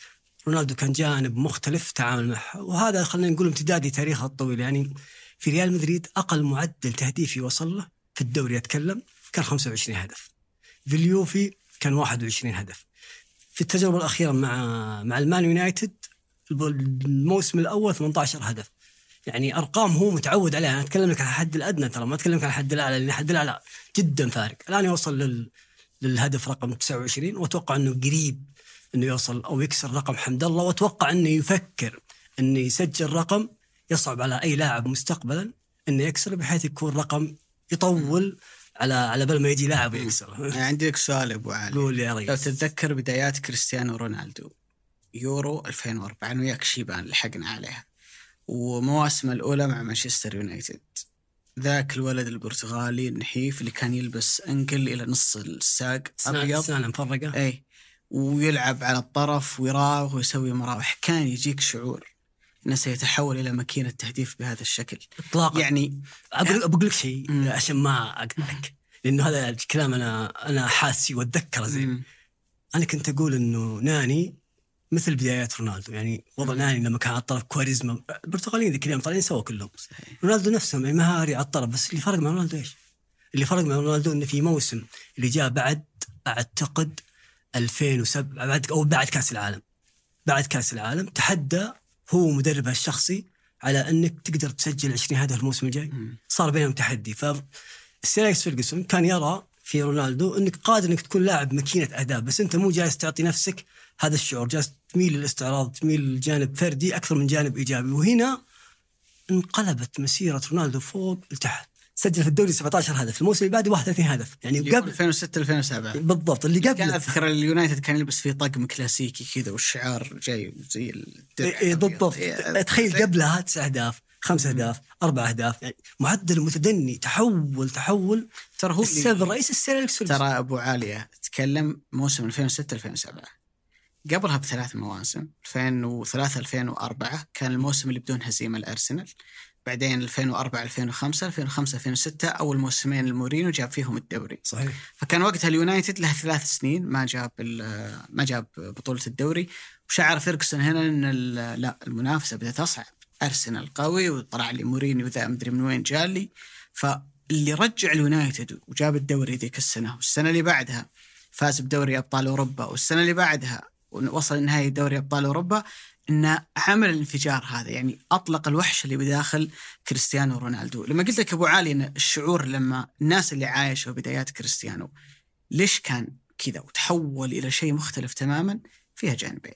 رونالدو كان جانب مختلف تعامل معه، وهذا خلينا نقول امتدادي تاريخه الطويل. يعني في ريال مدريد أقل معدل تهديفي وصل له في الدوري أتكلم كان 25 هدف، في اليوفي كان 21 هدف. في التجربة الأخيرة مع المان يونايتد الموسم الأول 18 هدف. يعني أرقام هو متعود عليها. أنا أتكلم لك عن الحد الأدنى، ترى ما أتكلم عن الحد الأعلى، لأن الحد الأعلى جدا فارق. الآن يوصل للهدف رقم 29، وأتوقع أنه قريب أنه يوصل أو يكسر رقم حمد الله، وأتوقع أنه يفكر أنه يسجل رقم يصعب على أي لاعب مستقبلا أنه يكسر، بحيث يكون رقم يطول على بال ما يجي لاعب يكسر. عندي لك سؤال أبو علي. قول يا ريس. لو تتذكر بدايات كريستيانو رونالدو يورو 2004، أنا وياك شيبان لحقنا عليها، ومواسم الأولى مع مانشستر يونايتد، ذاك الولد البرتغالي النحيف اللي كان يلبس أنكل إلى نص الساق أبيض، سنة مفرقة، أي، ويلعب على الطرف ويراوغ ويسوي مراوح، كان يجيك شعور أنه سيتحول إلى ماكينة تهديف بهذا الشكل إطلاقا. يعني أقول لك شيء عشان ما أقطعك، لأنه هذا الكلام أنا حاسي وأتذكره زين. أنا كنت أقول إنه ناني مثل بدايات رونالدو. يعني وضع ناني لما كان على الطرف كواريزما، البرتغاليين ذي كلهم طالعين سوا كلهم. رونالدو نفسه مهاري على الطرف، بس اللي فرق مع رونالدو إيش؟ اللي فرق مع رونالدو إنه في موسم اللي جاء بعد أعتقد 2007 أو بعد كأس العالم تحدى هو مدربه الشخصي على أنك تقدر تسجل 20 هدف الموسم الجاي. صار بينهم تحدي. فالسير أليكس فيرغسون كان يرى في رونالدو أنك قادر أنك تكون لاعب ماكينة أهداف، بس أنت مو جالس تعطي نفسك هذا الشعور، جالس تميل للاستعراض، تميل للجانب فردي أكثر من جانب إيجابي. وهنا انقلبت مسيرة رونالدو فوق لتحت. سجل في الدوري 17 هدف، الموسم اللي بعده 31 هدف، يعني قبل 2006-2007 بالضبط. اللي قبل كان أذكر اليونايتد كان يلبس فيه طقم كلاسيكي كذا والشعار جاي زي الدرع. بالضبط. تخيل قبلها 9 أهداف، 5 أهداف، 4 أهداف، يعني معدل متدني. تحول ترى هو السبب الرئيسي السير أليكس فيرغسون. ترى أبو عالية تكلم موسم 2006-2007، قبلها ب3 مواسم 2003-2004 كان الموسم اللي بدون هزيمة الأرسنال، بعدين 2004-2005 2005-2006 أول موسمين المورينو جاب فيهم الدوري. صحيح. فكان وقتها اليونايتد له 3 سنين ما جاب بطولة الدوري، وشعر فيرغسون هنا إن لا المنافسة بدأت تصعب، أرسنال قوي وطلع لي مورينيو ذا مدري من وين جالي. فاللي رجع اليونايتد وجاب الدوري ذيك السنة، والسنة اللي بعدها فاز بدوري أبطال أوروبا، والسنة اللي بعدها وصل نهائي دوري أبطال أوروبا، إنه عمل الانفجار هذا. يعني أطلق الوحش اللي بداخل كريستيانو رونالدو. لما قلت لك أبو علي إن الشعور لما الناس اللي عايشوا بدايات كريستيانو ليش كان كذا وتحول إلى شيء مختلف تماما، فيها جانبين.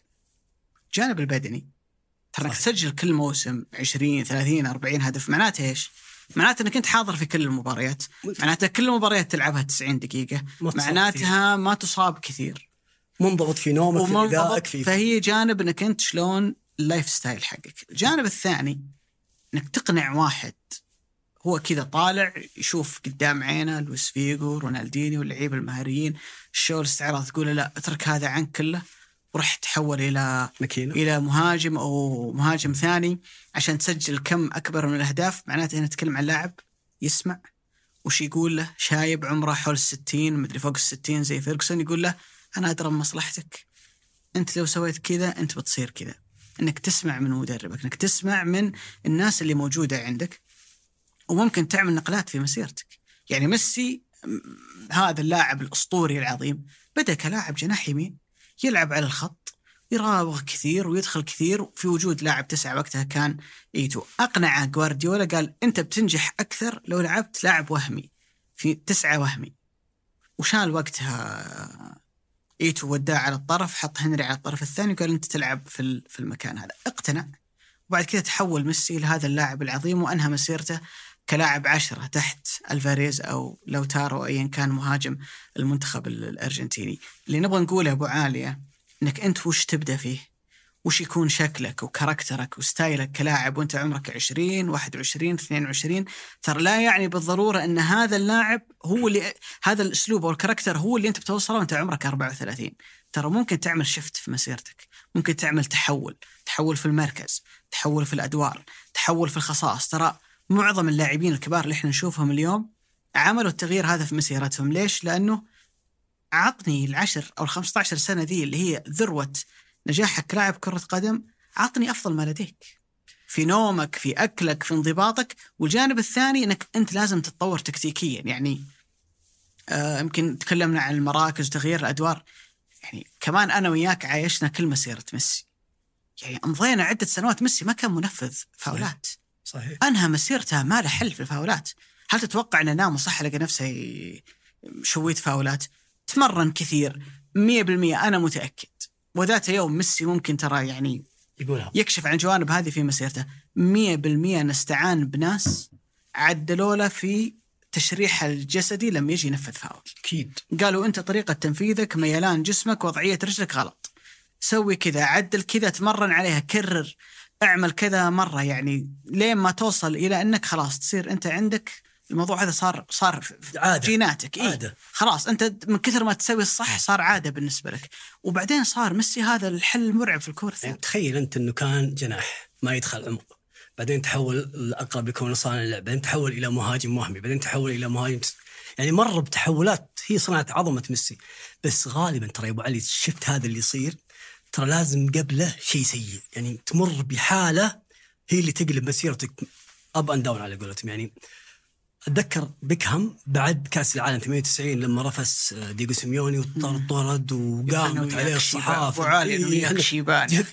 جانب البدني، ترى انك تسجل كل موسم 20 30 40 هدف، معناته ايش؟ معناته انك انت حاضر في كل المباريات، معناته كل المباريات تلعبها 90 دقيقة، معناتها ما تصاب كثير، منضبط في نومك، في غذائك، فهي جانب انك انت شلون اللايف ستايل حقك. الجانب الثاني انك تقنع واحد هو كذا طالع يشوف قدام عينه لويس فيغو، رونالدينيو، اللعيبه المهاريين، الشغل استعراض، تقول لا اترك هذا عنك كله وراح تحول إلى مهاجم أو مهاجم ثاني عشان تسجل كم أكبر من الأهداف. معناته هنا نتكلم عن لاعب يسمع وش يقول له شايب عمره حول 60 مدري فوق 60 زي فيرغسون، يقول له أنا أدرى مصلحتك، أنت لو سويت كذا أنت بتصير كذا. إنك تسمع من مدربك، إنك تسمع من الناس اللي موجودة عندك، وممكن تعمل نقلات في مسيرتك. يعني ميسي هذا اللاعب الأسطوري العظيم بدأ كلاعب جناح يمين، يلعب على الخط، يراوغ كثير ويدخل كثير في وجود لاعب 9 وقتها كان إيتو. أقنع جوارديولا قال أنت بتنجح أكثر لو لعبت لاعب وهمي في 9 وهمي، وشال وقتها إيتو وداه على الطرف، حط هنري على الطرف الثاني وقال أنت تلعب في المكان هذا. اقتنع، وبعد كده تحول ميسي لهذا اللاعب العظيم، وأنهى مسيرته كلاعب 10 تحت الفاريز أو لوتارو أيا كان مهاجم المنتخب الأرجنتيني. اللي نبغى نقوله أبو عالية إنك أنت وش تبدأ فيه، وش يكون شكلك وكاركترك وستايلك كلاعب وأنت عمرك 20 21 22. ترى لا يعني بالضرورة أن هذا اللاعب هو اللي هذا الأسلوب أو الكاركتر هو اللي أنت بتوصله وأنت عمرك 34. ترى ممكن تعمل شفت في مسيرتك، ممكن تعمل تحول في المركز، تحول في الأدوار، تحول في الخصائص. ترى معظم اللاعبين الكبار اللي احنا نشوفهم اليوم عملوا التغيير هذا في مسيرتهم. ليش؟ لأنه عطني 10 أو 15 سنة ذي اللي هي ذروة نجاحك كلاعب كرة قدم عطني أفضل ما لديك في نومك، في أكلك، في انضباطك. والجانب الثاني أنك أنت لازم تتطور تكتيكيا. يعني يمكن تكلمنا عن المراكز وتغيير الأدوار، يعني كمان أنا وياك عايشنا كل مسيرة ميسي. يعني أمضينا عدة سنوات ميسي ما كان منفذ فاولات. صحيح. أنهى مسيرته ما له حل في الفاولات. هل تتوقع أن نام وصح لقى نفسه شويت فاولات؟ تمرن كثير 100%. أنا متأكد وذات يوم ميسي ممكن ترى يعني يقولها يكشف عن جوانب هذه في مسيرته 100%. نستعان بناس عدلوا له في تشريح الجسدي لما يجي ينفذ فاول. أكيد. قالوا أنت طريقة تنفيذك، ميلان جسمك، وضعية رجلك غلط، سوي كذا، عدل كذا، تمرن عليها، كرر، اعمل كذا مرة، يعني لين ما توصل إلى أنك خلاص تصير أنت عندك الموضوع هذا صار عادة. جيناتك. عادة. خلاص أنت من كثر ما تسوي الصح صار عادة بالنسبة لك. وبعدين صار ميسي هذا الحل المرعب في الكورة. يعني تخيل أنت أنه كان جناح ما يدخل عمق، بعدين تحول الأقرب يكون صانع اللعب، بعدين تحول إلى مهاجم وهمي، بعدين تحول إلى مهاجم. يعني مر بتحولات هي صنعت عظمة ميسي. بس غالبا ترى يا أبو علي شفت هذا اللي يصير، ترى لازم قبله شيء سيء، يعني تمر بحالة هي اللي تقلب مسيرتك أب أند داون على قولتهم. يعني أتذكر بيكهام بعد كأس العالم 98 لما رفس ديغو سيميوني وطرد وقامت عليه الصحافة وعالي شيبان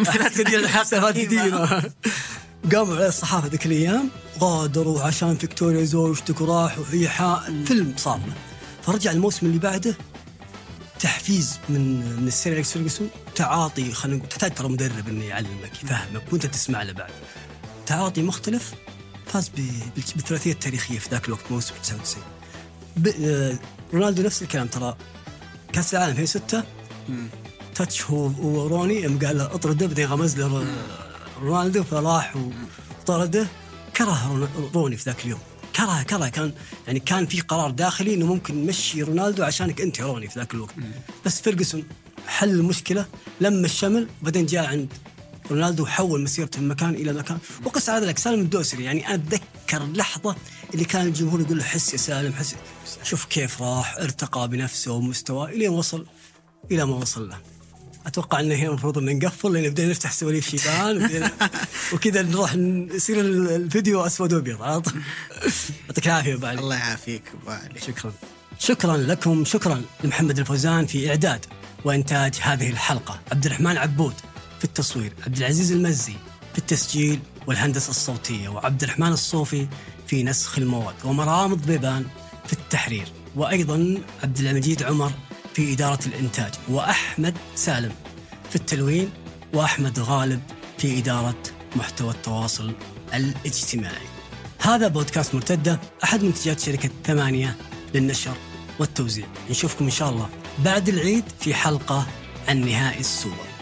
قاموا عليه الصحافة ذيك الأيام، غادروا عشان فيكتوريا زوجتك وراحوا في فيلم صار له. فرجع الموسم اللي بعده تحفيز من السير أليكس فيرغسون، تعاطي، خلينا نقول تحتاج ترى مدرب إنه يعلمك يفهمك وأنت تسمع له بعد، تعاطي مختلف. فاز بالثلاثية التاريخية في ذاك الوقت موسم 99. رونالدو نفس الكلام ترى، كأس العالم 2006 تاتش هو وروني قال له اطرده، بعدين غمز له رونالدو فراح وطرده. كره روني في ذاك اليوم، كره كان يعني كان في قرار داخلي انه ممكن نمشي رونالدو عشانك انت يا روني في ذاك الوقت. بس فيرغسون حل المشكله، لم الشمل، بعدين جاء عند رونالدو وحول مسيرته من مكان الى مكان. وقس على ذلك سالم الدوسري، يعني انا اتذكر اللحظه اللي كان الجمهور يقول له حس يا سالم حس، شوف كيف راح ارتقى بنفسه ومستواه الى وصل الى ما وصل له. اتوقع انه هنا المفروض ان نقفل لان بدينا نفتح سواليف شيبان وكذا نروح نصير الفيديو اسود وابيض. يعطيك العافيه بعد. الله يعافيك بعد. شكرا لكم، شكرا لمحمد الفوزان في اعداد وانتاج هذه الحلقه، عبد الرحمن عبود في التصوير، عبد العزيز المزي في التسجيل والهندسه الصوتيه، وعبد الرحمن الصوفي في نسخ المواد، ومرام ضبيبان في التحرير، وايضا عبد المجيد عمر في إدارة الإنتاج، وأحمد سالم في التلوين، وأحمد غالب في إدارة محتوى التواصل الاجتماعي. هذا بودكاست مرتدة، أحد منتجات شركة 8 للنشر والتوزيع. نشوفكم إن شاء الله بعد العيد في حلقة عن نهائي السوبر.